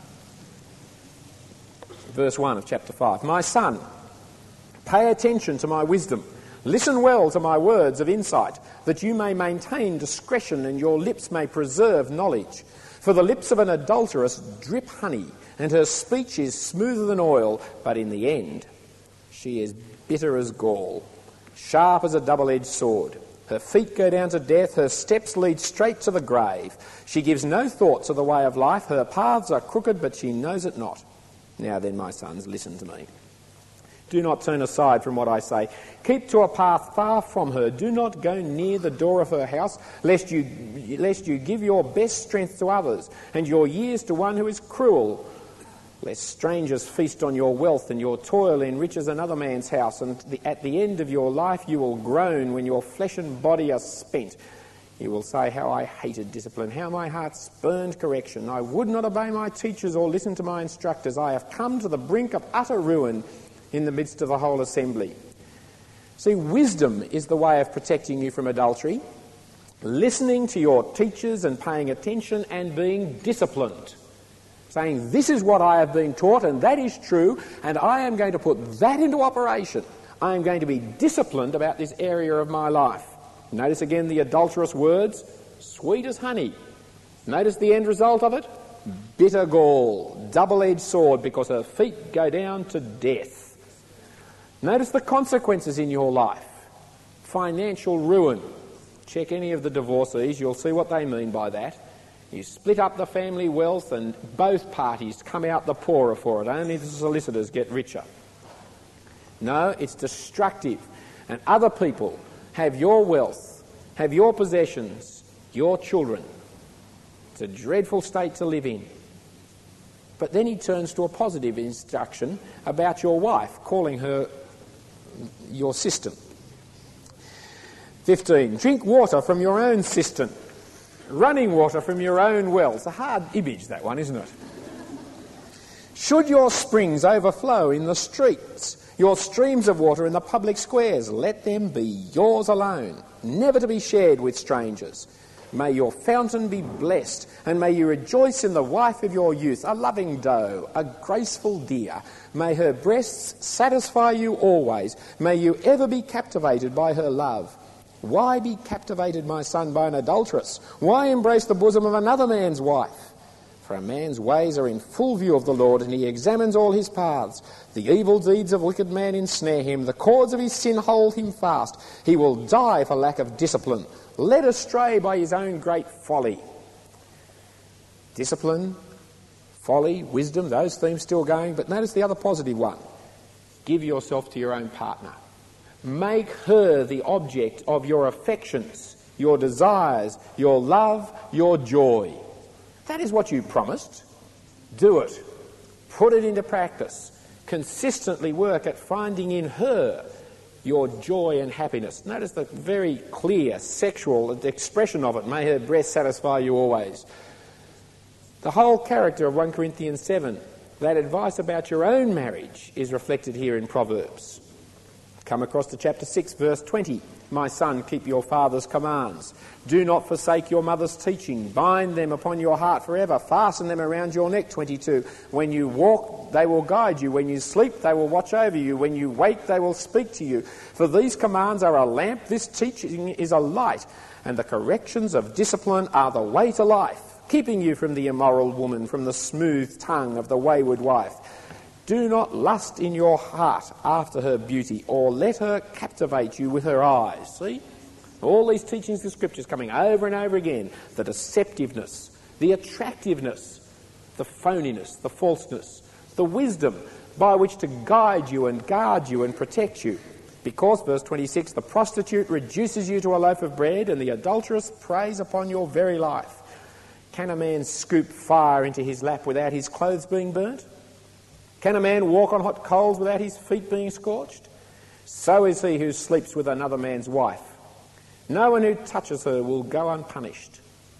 verse 1 of chapter 5. My son, pay attention to my wisdom. Listen well to my words of insight, that you may maintain discretion and your lips may preserve knowledge. For the lips of an adulteress drip honey, and her speech is smoother than oil, but in the end she is bitter as gall, sharp as a double-edged sword. Her feet go down to death, her steps lead straight to the grave. She gives no thought to the way of life, her paths are crooked, but she knows it not. Now then, my sons, listen to me. Do not turn aside from what I say. Keep to a path far from her. Do not go near the door of her house, lest you give your best strength to others, and your years to one who is cruel. Lest strangers feast on your wealth, and your toil enriches another man's house, and at the end of your life you will groan when your flesh and body are spent. You will say, how I hated discipline, how my heart spurned correction. I would not obey my teachers or listen to my instructors. I have come to the brink of utter ruin in the midst of the whole assembly. See, wisdom is the way of protecting you from adultery, listening to your teachers and paying attention and being disciplined. Saying, this is what I have been taught and that is true, and I am going to put that into operation. I am going to be disciplined about this area of my life. Notice again the adulterous words, sweet as honey. Notice the end result of it, bitter gall, double-edged sword, because her feet go down to death. Notice the consequences in your life. Financial ruin. Check any of the divorcees, you'll see what they mean by that. You split up the family wealth and both parties come out the poorer for it. Only the solicitors get richer. No, it's destructive. And other people have your wealth, have your possessions, your children. It's a dreadful state to live in. But then he turns to a positive instruction about your wife, calling her your cistern. 15. Drink water from your own cistern. Running water from your own well. It's a hard image, that one, isn't it? Should your springs overflow in the streets, your streams of water in the public squares, let them be yours alone, never to be shared with strangers. May your fountain be blessed, and may you rejoice in the wife of your youth, a loving doe, a graceful deer. May her breasts satisfy you always. May you ever be captivated by her love. Why be captivated, my son, by an adulteress? Why embrace the bosom of another man's wife? For a man's ways are in full view of the Lord, and he examines all his paths. The evil deeds of wicked man ensnare him. The cords of his sin hold him fast. He will die for lack of discipline, led astray by his own great folly. Discipline, folly, wisdom, those themes still going, but notice the other positive one. Give yourself to your own partner. Make her the object of your affections, your desires, your love, your joy. That is what you promised. Do it. Put it into practice. Consistently work at finding in her your joy and happiness. Notice the very clear sexual expression of it. May her breast satisfy you always. The whole character of 1 Corinthians 7, that advice about your own marriage is reflected here in Proverbs. Come across to chapter 6, verse 20. My son, keep your father's commands. Do not forsake your mother's teaching. Bind them upon your heart forever. Fasten them around your neck. 22. When you walk, they will guide you. When you sleep, they will watch over you. When you wake, they will speak to you. For these commands are a lamp. This teaching is a light. And the corrections of discipline are the way to life, keeping you from the immoral woman, from the smooth tongue of the wayward wife. Do not lust in your heart after her beauty, or let her captivate you with her eyes. See? All these teachings of the Scriptures coming over and over again. The deceptiveness, the attractiveness, the phoniness, the falseness, the wisdom by which to guide you and guard you and protect you. Because, verse 26, the prostitute reduces you to a loaf of bread and the adulteress preys upon your very life. Can a man scoop fire into his lap without his clothes being burnt? Can a man walk on hot coals without his feet being scorched? So is he who sleeps with another man's wife. No one who touches her will go unpunished.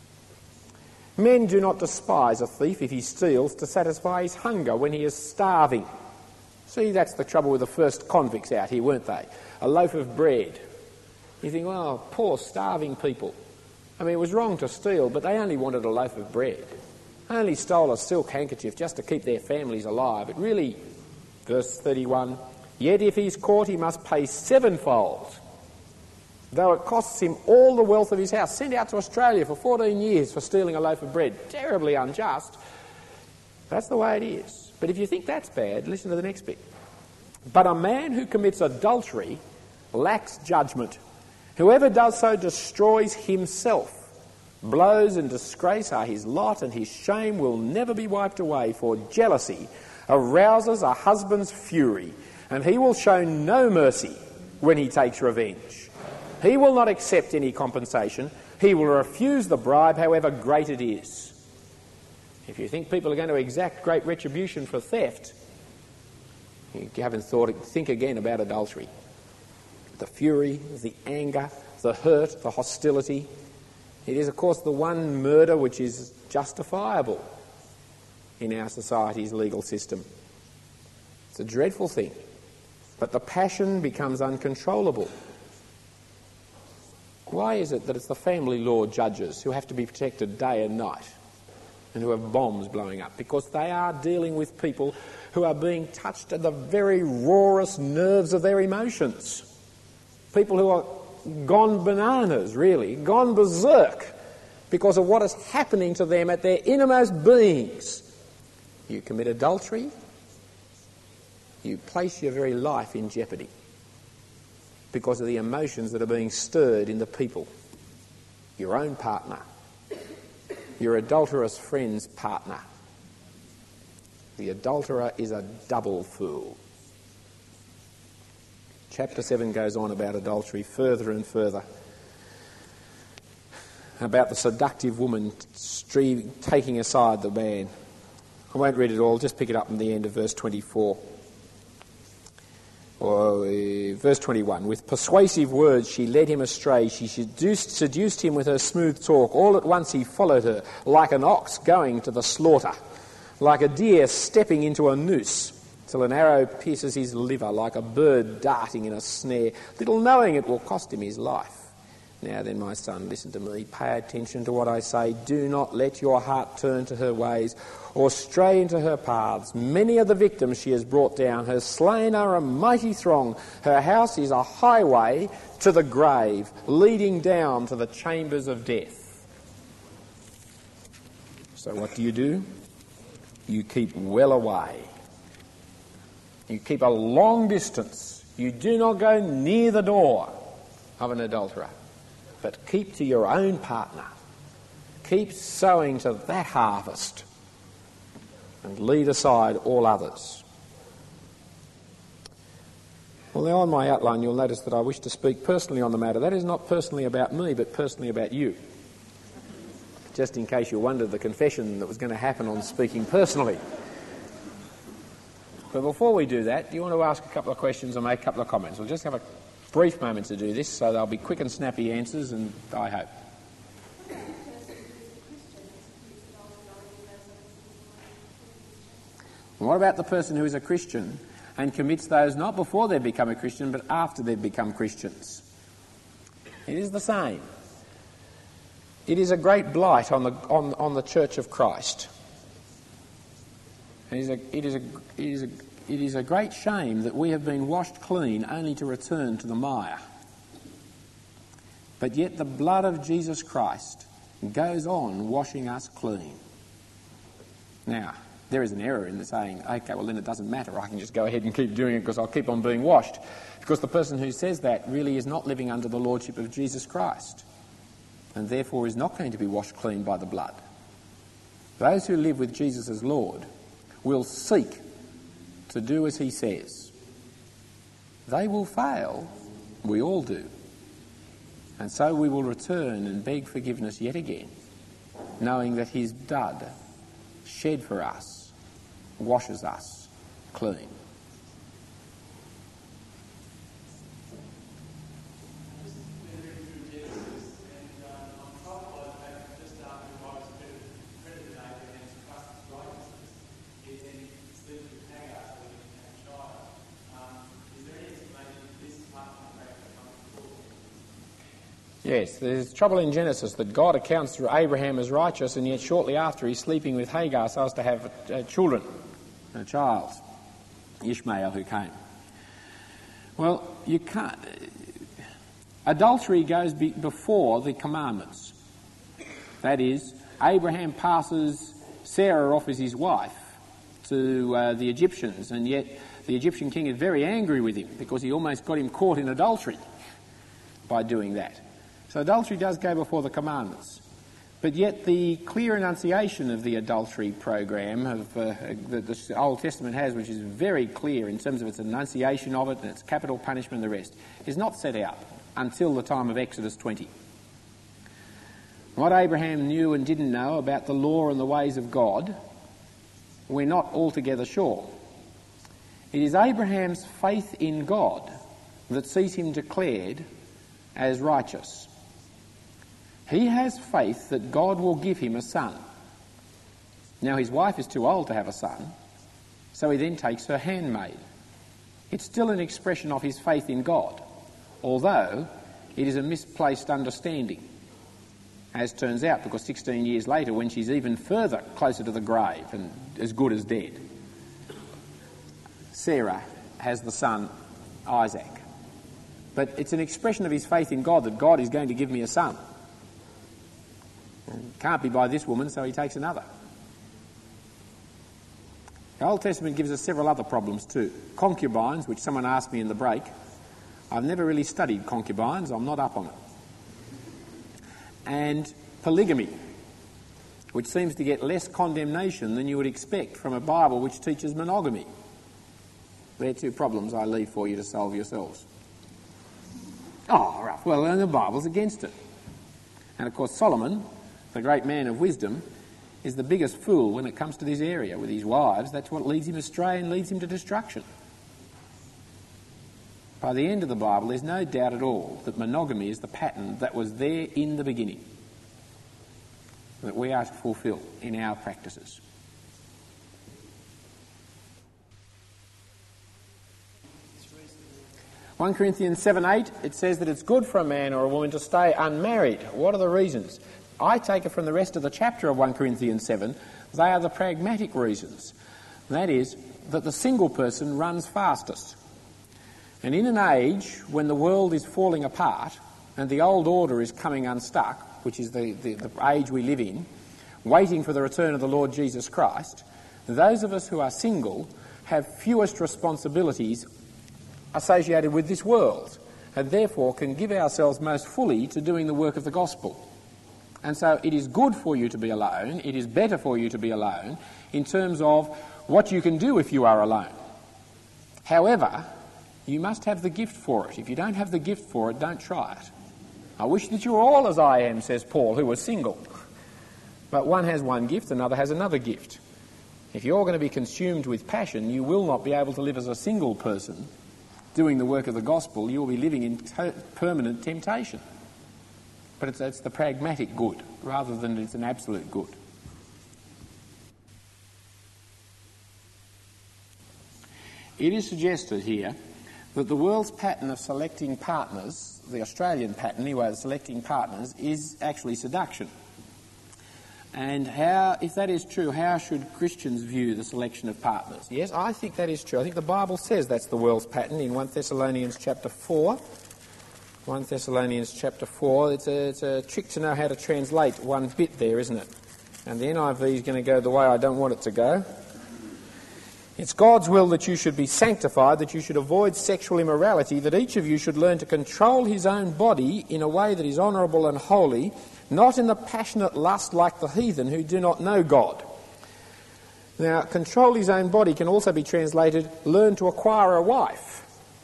Men do not despise a thief if he steals to satisfy his hunger when he is starving. See, that's the trouble with the first convicts out here, weren't they? A loaf of bread. You think, well, poor starving people. I mean, it was wrong to steal, but they only wanted a loaf of bread. They only stole a silk handkerchief just to keep their families alive. It really, verse 31, yet if he's caught, he must pay sevenfold, though it costs him all the wealth of his house. Sent out to Australia for 14 years for stealing a loaf of bread. Terribly unjust. That's the way it is. But if you think that's bad, listen to the next bit. But a man who commits adultery lacks judgment. Whoever does so destroys himself. Blows and disgrace are his lot, and his shame will never be wiped away, for jealousy arouses a husband's fury, and he will show no mercy when he takes revenge. He will not accept any compensation. He will refuse the bribe, however great it is. If you think people are going to exact great retribution for theft, you haven't think again about adultery. The fury, the anger, the hurt, the hostility. It is, of course, the one murder which is justifiable in our society's legal system. It's a dreadful thing. But the passion becomes uncontrollable. Why is it that it's the family law judges who have to be protected day and night and who have bombs blowing up? Because they are dealing with people who are being touched at the very rawest nerves of their emotions. People who are gone bananas, really, gone berserk because of what is happening to them at their innermost beings. You commit adultery, you place your very life in jeopardy because of the emotions that are being stirred in the people. Your own partner, your adulterous friend's partner. The adulterer is a double fool. Chapter 7 goes on about adultery further and further, about the seductive woman taking aside the man. I won't read it all, just pick it up in the end of verse 24. Or verse 21, with persuasive words she led him astray. She seduced him with her smooth talk. All at once he followed her, like an ox going to the slaughter, like a deer stepping into a noose, till an arrow pierces his liver, like a bird darting in a snare, little knowing it will cost him his life. Now then, my son, listen to me. Pay attention to what I say. Do not let your heart turn to her ways or stray into her paths. Many are the victims she has brought down. Her slain are a mighty throng. Her house is a highway to the grave, leading down to the chambers of death. So what do? You keep well away. You keep a long distance. You do not go near the door of an adulterer, but keep to your own partner. Keep sowing to that harvest and lead aside all others. Well, now on my outline you'll notice that I wish to speak personally on the matter. That is not personally about me, but personally about you. Just in case you wondered the confession that was going to happen on speaking personally. But before we do that, do you want to ask a couple of questions or make a couple of comments? We'll just have a brief moment to do this, so they'll be quick and snappy answers, and I hope. What about the person who is a Christian and commits those not before they become a Christian, but after they've become Christians? It is the same. It is a great blight on the Church of Christ. It is a great shame that we have been washed clean only to return to the mire. But yet the blood of Jesus Christ goes on washing us clean. Now, There is an error in the saying, okay, well then it doesn't matter, I can just go ahead and keep doing it because I'll keep on being washed. Because the person who says that really is not living under the lordship of Jesus Christ, and therefore is not going to be washed clean by the blood. Those who live with Jesus as Lord will seek to do as he says. They will fail, we all do. And so we will return and beg forgiveness yet again, knowing that his blood shed for us washes us clean. Yes, there's trouble in Genesis that God accounts for Abraham as righteous, and yet shortly after he's sleeping with Hagar so as to have children, a child, Ishmael, who came. Well, you can't. Adultery goes before the commandments. That is, Abraham passes Sarah off as his wife to the Egyptians, and yet the Egyptian king is very angry with him because he almost got him caught in adultery by doing that. So adultery does go before the commandments. But yet the clear enunciation of the adultery program that the Old Testament has, which is very clear in terms of its enunciation of it and its capital punishment and the rest, is not set out until the time of Exodus 20. What Abraham knew and didn't know about the law and the ways of God, we're not altogether sure. It is Abraham's faith in God that sees him declared as righteous. He has faith that God will give him a son. Now his wife is too old to have a son, so he then takes her handmaid. It's still an expression of his faith in God, although it is a misplaced understanding, as turns out, because 16 years later, when she's even further closer to the grave and as good as dead, Sarah has the son Isaac. But it's an expression of his faith in God that God is going to give me a son. Can't be by this woman, so he takes another. The Old Testament gives us several other problems too. Concubines, which someone asked me in the break. I've never really studied concubines, I'm not up on it. And polygamy, which seems to get less condemnation than you would expect from a Bible which teaches monogamy. They're two problems I leave for you to solve yourselves. Oh, right. Well, then the Bible's against it. And of course Solomon, the great man of wisdom, is the biggest fool when it comes to this area with his wives. That's what leads him astray and leads him to destruction. By the end of the Bible, there's no doubt at all that monogamy is the pattern that was there in the beginning, that we are to fulfil in our practices. (1 Corinthians 7:8), it says that it's good for a man or a woman to stay unmarried. What are the reasons? I take it from the rest of the chapter of 1 Corinthians 7, they are the pragmatic reasons. That is, that the single person runs fastest. And in an age when the world is falling apart and the old order is coming unstuck, which is the age we live in, waiting for the return of the Lord Jesus Christ, those of us who are single have fewest responsibilities associated with this world, and therefore can give ourselves most fully to doing the work of the gospel. And so it is good for you to be alone, it is better for you to be alone in terms of what you can do if you are alone. However, you must have the gift for it. If you don't have the gift for it, don't try it. I wish that you were all as I am, says Paul, who was single. But one has one gift, another has another gift. If you're going to be consumed with passion, you will not be able to live as a single person doing the work of the gospel. You will be living in permanent temptation. But it's the pragmatic good rather than it's an absolute good. It is suggested here that the world's pattern of selecting partners, the Australian pattern anyway, of selecting partners, is actually seduction. And how, if that is true, how should Christians view the selection of partners? Yes, I think that is true. I think the Bible says that's the world's pattern in 1 Thessalonians chapter 4. 1 Thessalonians chapter 4, it's a trick to know how to translate one bit there, isn't it? And the NIV is going to go the way I don't want it to go. It's God's will that you should be sanctified, that you should avoid sexual immorality, that each of you should learn to control his own body in a way that is honourable and holy, not in the passionate lust like the heathen who do not know God. Now, control his own body can also be translated, learn to acquire a wife.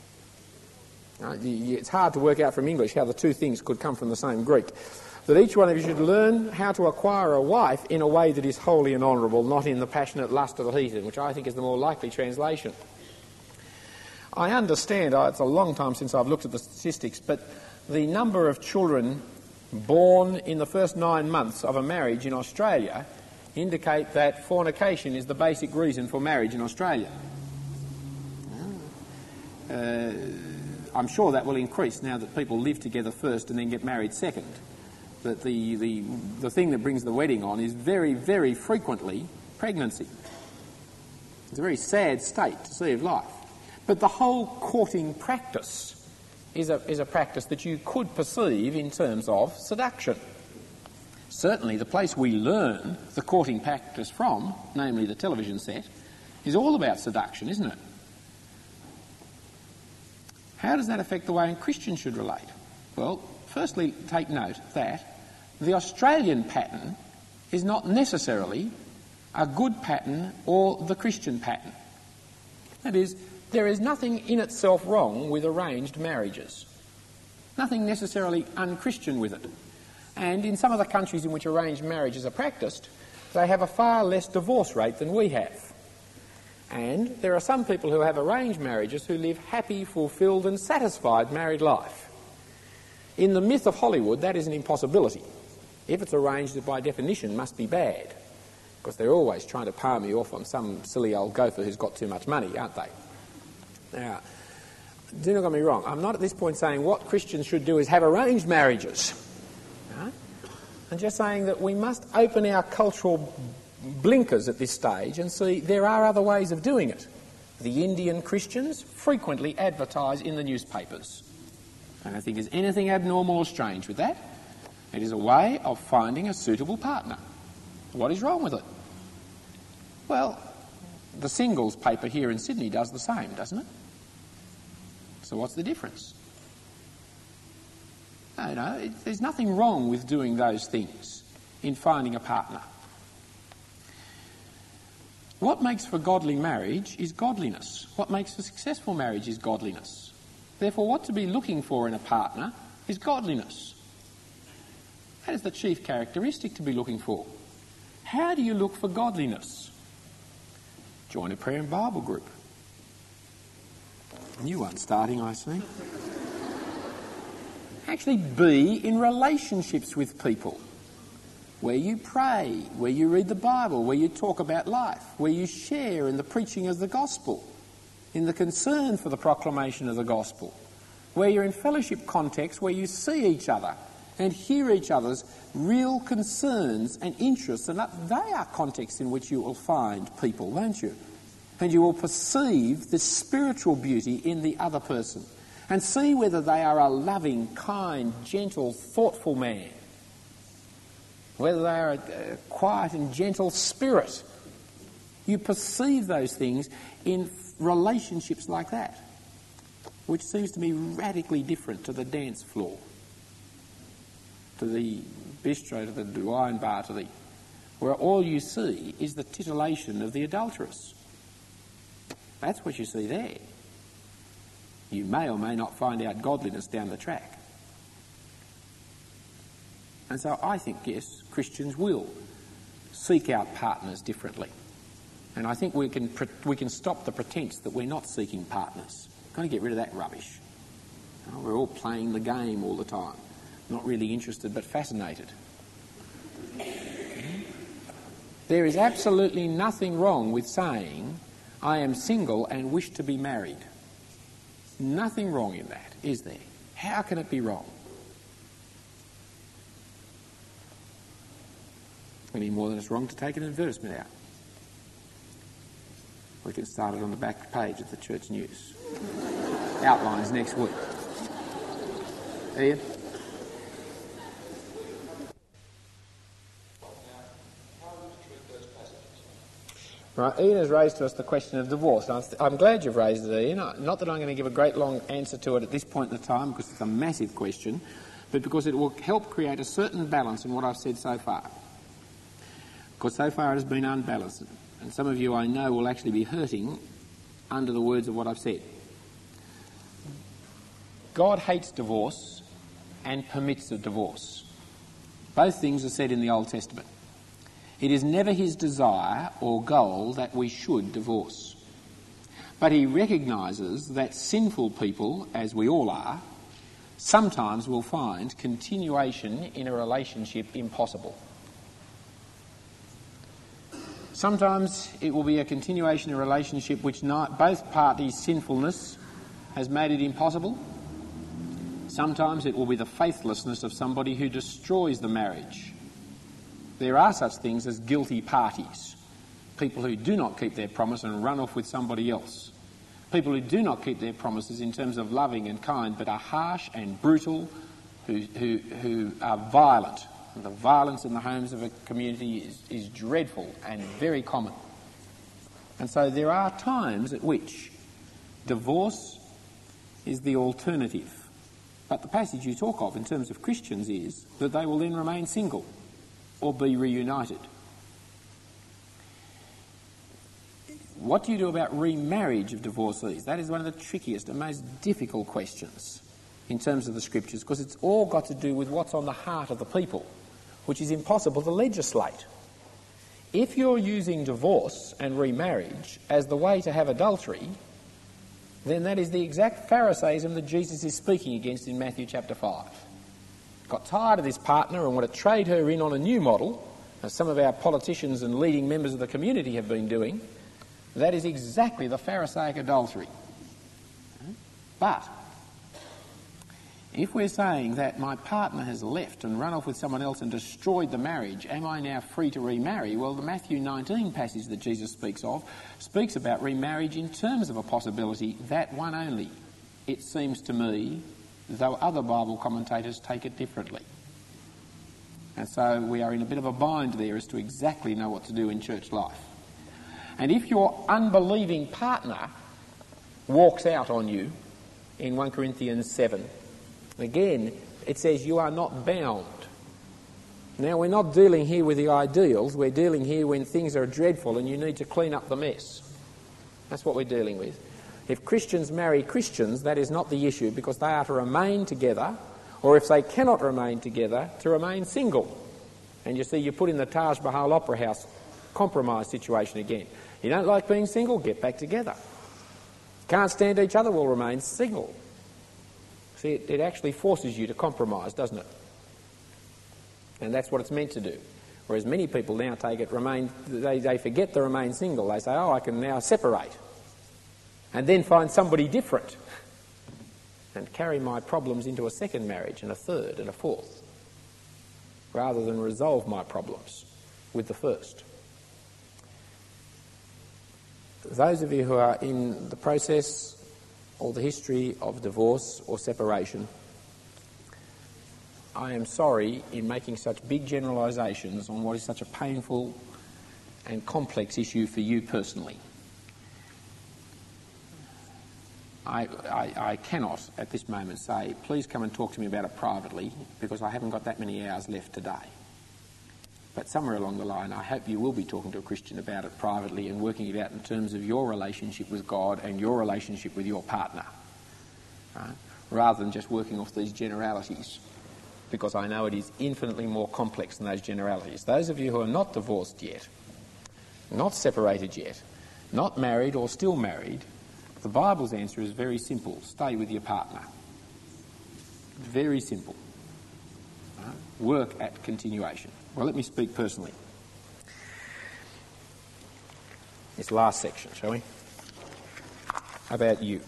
It's hard to work out from English how the two things could come from the same Greek. That each one of you should learn how to acquire a wife in a way that is holy and honourable, not in the passionate lust of the heathen, which I think is the more likely translation. I understand, it's a long time since I've looked at the statistics, but the number of children born in the first 9 months of a marriage in Australia indicate that fornication is the basic reason for marriage in Australia. I'm sure that will increase now that people live together first and then get married second. That the thing that brings the wedding on is very, very frequently pregnancy. It's a very sad state to see of life. But the whole courting practice is a practice that you could perceive in terms of seduction. Certainly the place we learn the courting practice from, namely the television set, is all about seduction, isn't it? How does that affect the way Christians should relate? Well, firstly, take note that the Australian pattern is not necessarily a good pattern or the Christian pattern. That is, there is nothing in itself wrong with arranged marriages. Nothing necessarily unchristian with it. And in some of the countries in which arranged marriages are practiced, they have a far less divorce rate than we have. And there are some people who have arranged marriages who live happy, fulfilled and satisfied married life. In the myth of Hollywood, that is an impossibility. If it's arranged, it by definition must be bad, because they're always trying to palm you off on some silly old gopher who's got too much money, aren't they? Now, do not get me wrong, I'm not at this point saying what Christians should do is have arranged marriages. No? I'm just saying that we must open our cultural blinkers at this stage and see there are other ways of doing it. The Indian Christians frequently advertise in the newspapers. I don't think there's anything abnormal or strange with that. It is a way of finding a suitable partner. What is wrong with it? Well, the Singles paper here in Sydney does the same, doesn't it? So what's the difference? No, there's nothing wrong with doing those things in finding a partner. What makes for godly marriage is godliness. What makes for successful marriage is godliness. Therefore, what to be looking for in a partner is godliness. That is the chief characteristic to be looking for. How do you look for godliness? Join a prayer and Bible group. New one starting, I see. Actually be in relationships with people where you pray, where you read the Bible, where you talk about life, where you share in the preaching of the gospel, in the concern for the proclamation of the gospel, where you're in fellowship contexts where you see each other and hear each other's real concerns and interests, and they are contexts in which you will find people, won't you? And you will perceive the spiritual beauty in the other person and see whether they are a loving, kind, gentle, thoughtful man, whether they are a quiet and gentle spirit. You perceive those things in relationships like that, which seems to be radically different to the dance floor, to the bistro, to the wine bar, where all you see is the titillation of the adulteress. That's what you see there. You may or may not find out godliness down the track. And so I think, yes, Christians will seek out partners differently. And I think we can stop the pretense that we're not seeking partners. We've got to get rid of that rubbish. We're all playing the game all the time. Not really interested, but fascinated. There is absolutely nothing wrong with saying, I am single and wish to be married. Nothing wrong in that, is there? How can it be wrong? Any more than it's wrong to take an advertisement out. We can start it on the back page of the Church News. Outlines next week. Ian? Right, Ian has raised to us the question of divorce. I'm glad you've raised it, Ian. Not that I'm going to give a great long answer to it at this point in the time, because it's a massive question, but because it will help create a certain balance in what I've said so far. Because so far it has been unbalanced, and some of you I know will actually be hurting under the words of what I've said. God hates divorce and permits a divorce. Both things are said in the Old Testament. It is never his desire or goal that we should divorce. But he recognises that sinful people, as we all are, sometimes will find continuation in a relationship impossible. Sometimes it will be a continuation in a relationship which both parties' sinfulness has made it impossible. Sometimes it will be the faithlessness of somebody who destroys the marriage. There are such things as guilty parties, people who do not keep their promise and run off with somebody else, people who do not keep their promises in terms of loving and kind but are harsh and brutal, who are violent. And the violence in the homes of a community is dreadful and very common. And so there are times at which divorce is the alternative. But the passage you talk of in terms of Christians is that they will then remain single or be reunited. What do you do about remarriage of divorcees? That is one of the trickiest and most difficult questions in terms of the Scriptures, because it's all got to do with what's on the heart of the people, which is impossible to legislate. If you're using divorce and remarriage as the way to have adultery, then that is the exact Pharisaism that Jesus is speaking against in Matthew chapter 5. Got tired of this partner and want to trade her in on a new model, as some of our politicians and leading members of the community have been doing. That is exactly the Pharisaic adultery. But if we're saying that my partner has left and run off with someone else and destroyed the marriage, am I now free to remarry? Well, the Matthew 19 passage that Jesus speaks of speaks about remarriage in terms of a possibility, that one only. It seems to me, though other Bible commentators take it differently. And so we are in a bit of a bind there as to exactly know what to do in church life. And if your unbelieving partner walks out on you in 1 Corinthians 7, again, it says you are not bound. Now, we're not dealing here with the ideals. We're dealing here when things are dreadful and you need to clean up the mess. That's what we're dealing with. If Christians marry Christians, that is not the issue, because they are to remain together, or if they cannot remain together, to remain single. And you see, you put in the Taj Mahal Opera House compromise situation again. You don't like being single? Get back together. Can't stand each other? Well, remain single. See, it actually forces you to compromise, doesn't it? And that's what it's meant to do. Whereas many people now take it, they forget to remain single. They say, oh, I can now separate. And then find somebody different. And carry my problems into a second marriage and a third and a fourth. Rather than resolve my problems with the first. Those of you who are in the process or the history of divorce or separation, I am sorry in making such big generalisations on what is such a painful and complex issue for you personally. I cannot at this moment say, please come and talk to me about it privately, because I haven't got that many hours left today. But somewhere along the line, I hope you will be talking to a Christian about it privately and working it out in terms of your relationship with God and your relationship with your partner, right? Rather than just working off these generalities, because I know it is infinitely more complex than those generalities. Those of you who are not divorced yet, not separated yet, not married or still married, the Bible's answer is very simple. Stay with your partner. Very simple. Right? Work at continuation. Well, let me speak personally. This last section, shall we? About you.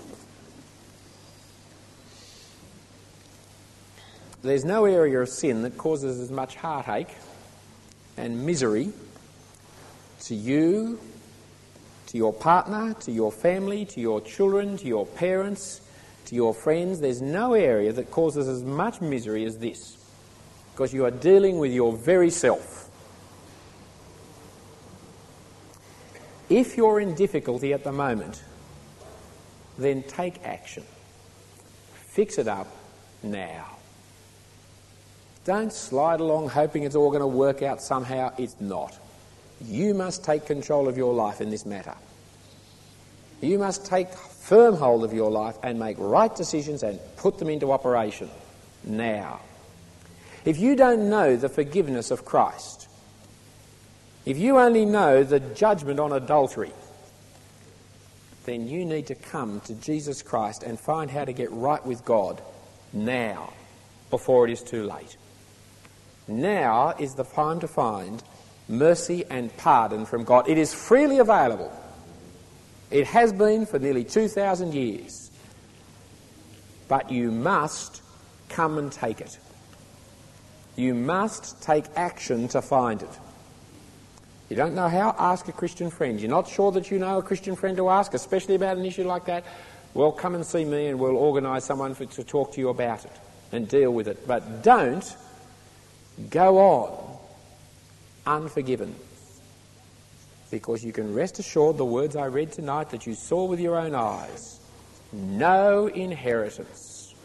There's no area of sin that causes as much heartache and misery to you, to your partner, to your family, to your children, to your parents, to your friends. There's no area that causes as much misery as this, because you are dealing with your very self. If you're in difficulty at the moment, then take action. Fix it up now. Don't slide along hoping it's all going to work out somehow. It's not. You must take control of your life in this matter. You must take firm hold of your life and make right decisions and put them into operation now. If you don't know the forgiveness of Christ, if you only know the judgment on adultery, then you need to come to Jesus Christ and find how to get right with God now, before it is too late. Now is the time to find mercy and pardon from God. It is freely available. It has been for nearly 2,000 years. But you must come and take it. You must take action to find it. You don't know how? Ask a Christian friend. You're not sure that you know a Christian friend to ask, especially about an issue like that? Well, come and see me and we'll organise someone to talk to you about it and deal with it. But don't go on unforgiven, because you can rest assured the words I read tonight that you saw with your own eyes. No inheritance.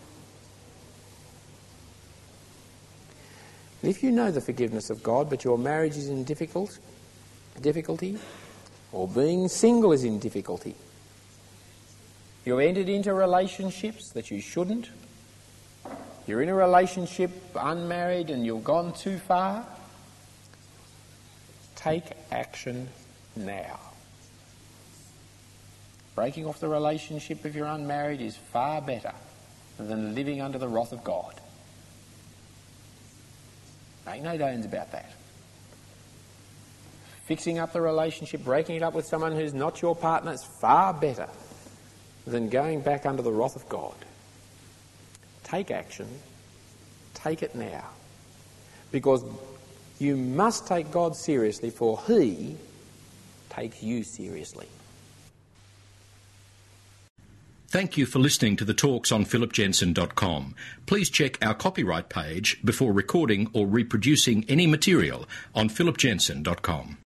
And if you know the forgiveness of God, but your marriage is in difficulty, or being single is in difficulty, you've entered into relationships that you shouldn't, you're in a relationship unmarried and you've gone too far, take action now. Breaking off the relationship if you're unmarried is far better than living under the wrath of God. Make no bones about that. Fixing up the relationship, breaking it up with someone who's not your partner is far better than going back under the wrath of God. Take action. Take it now. Because you must take God seriously, for He takes you seriously. Thank you for listening to the talks on philipjensen.com. Please check our copyright page before recording or reproducing any material on philipjensen.com.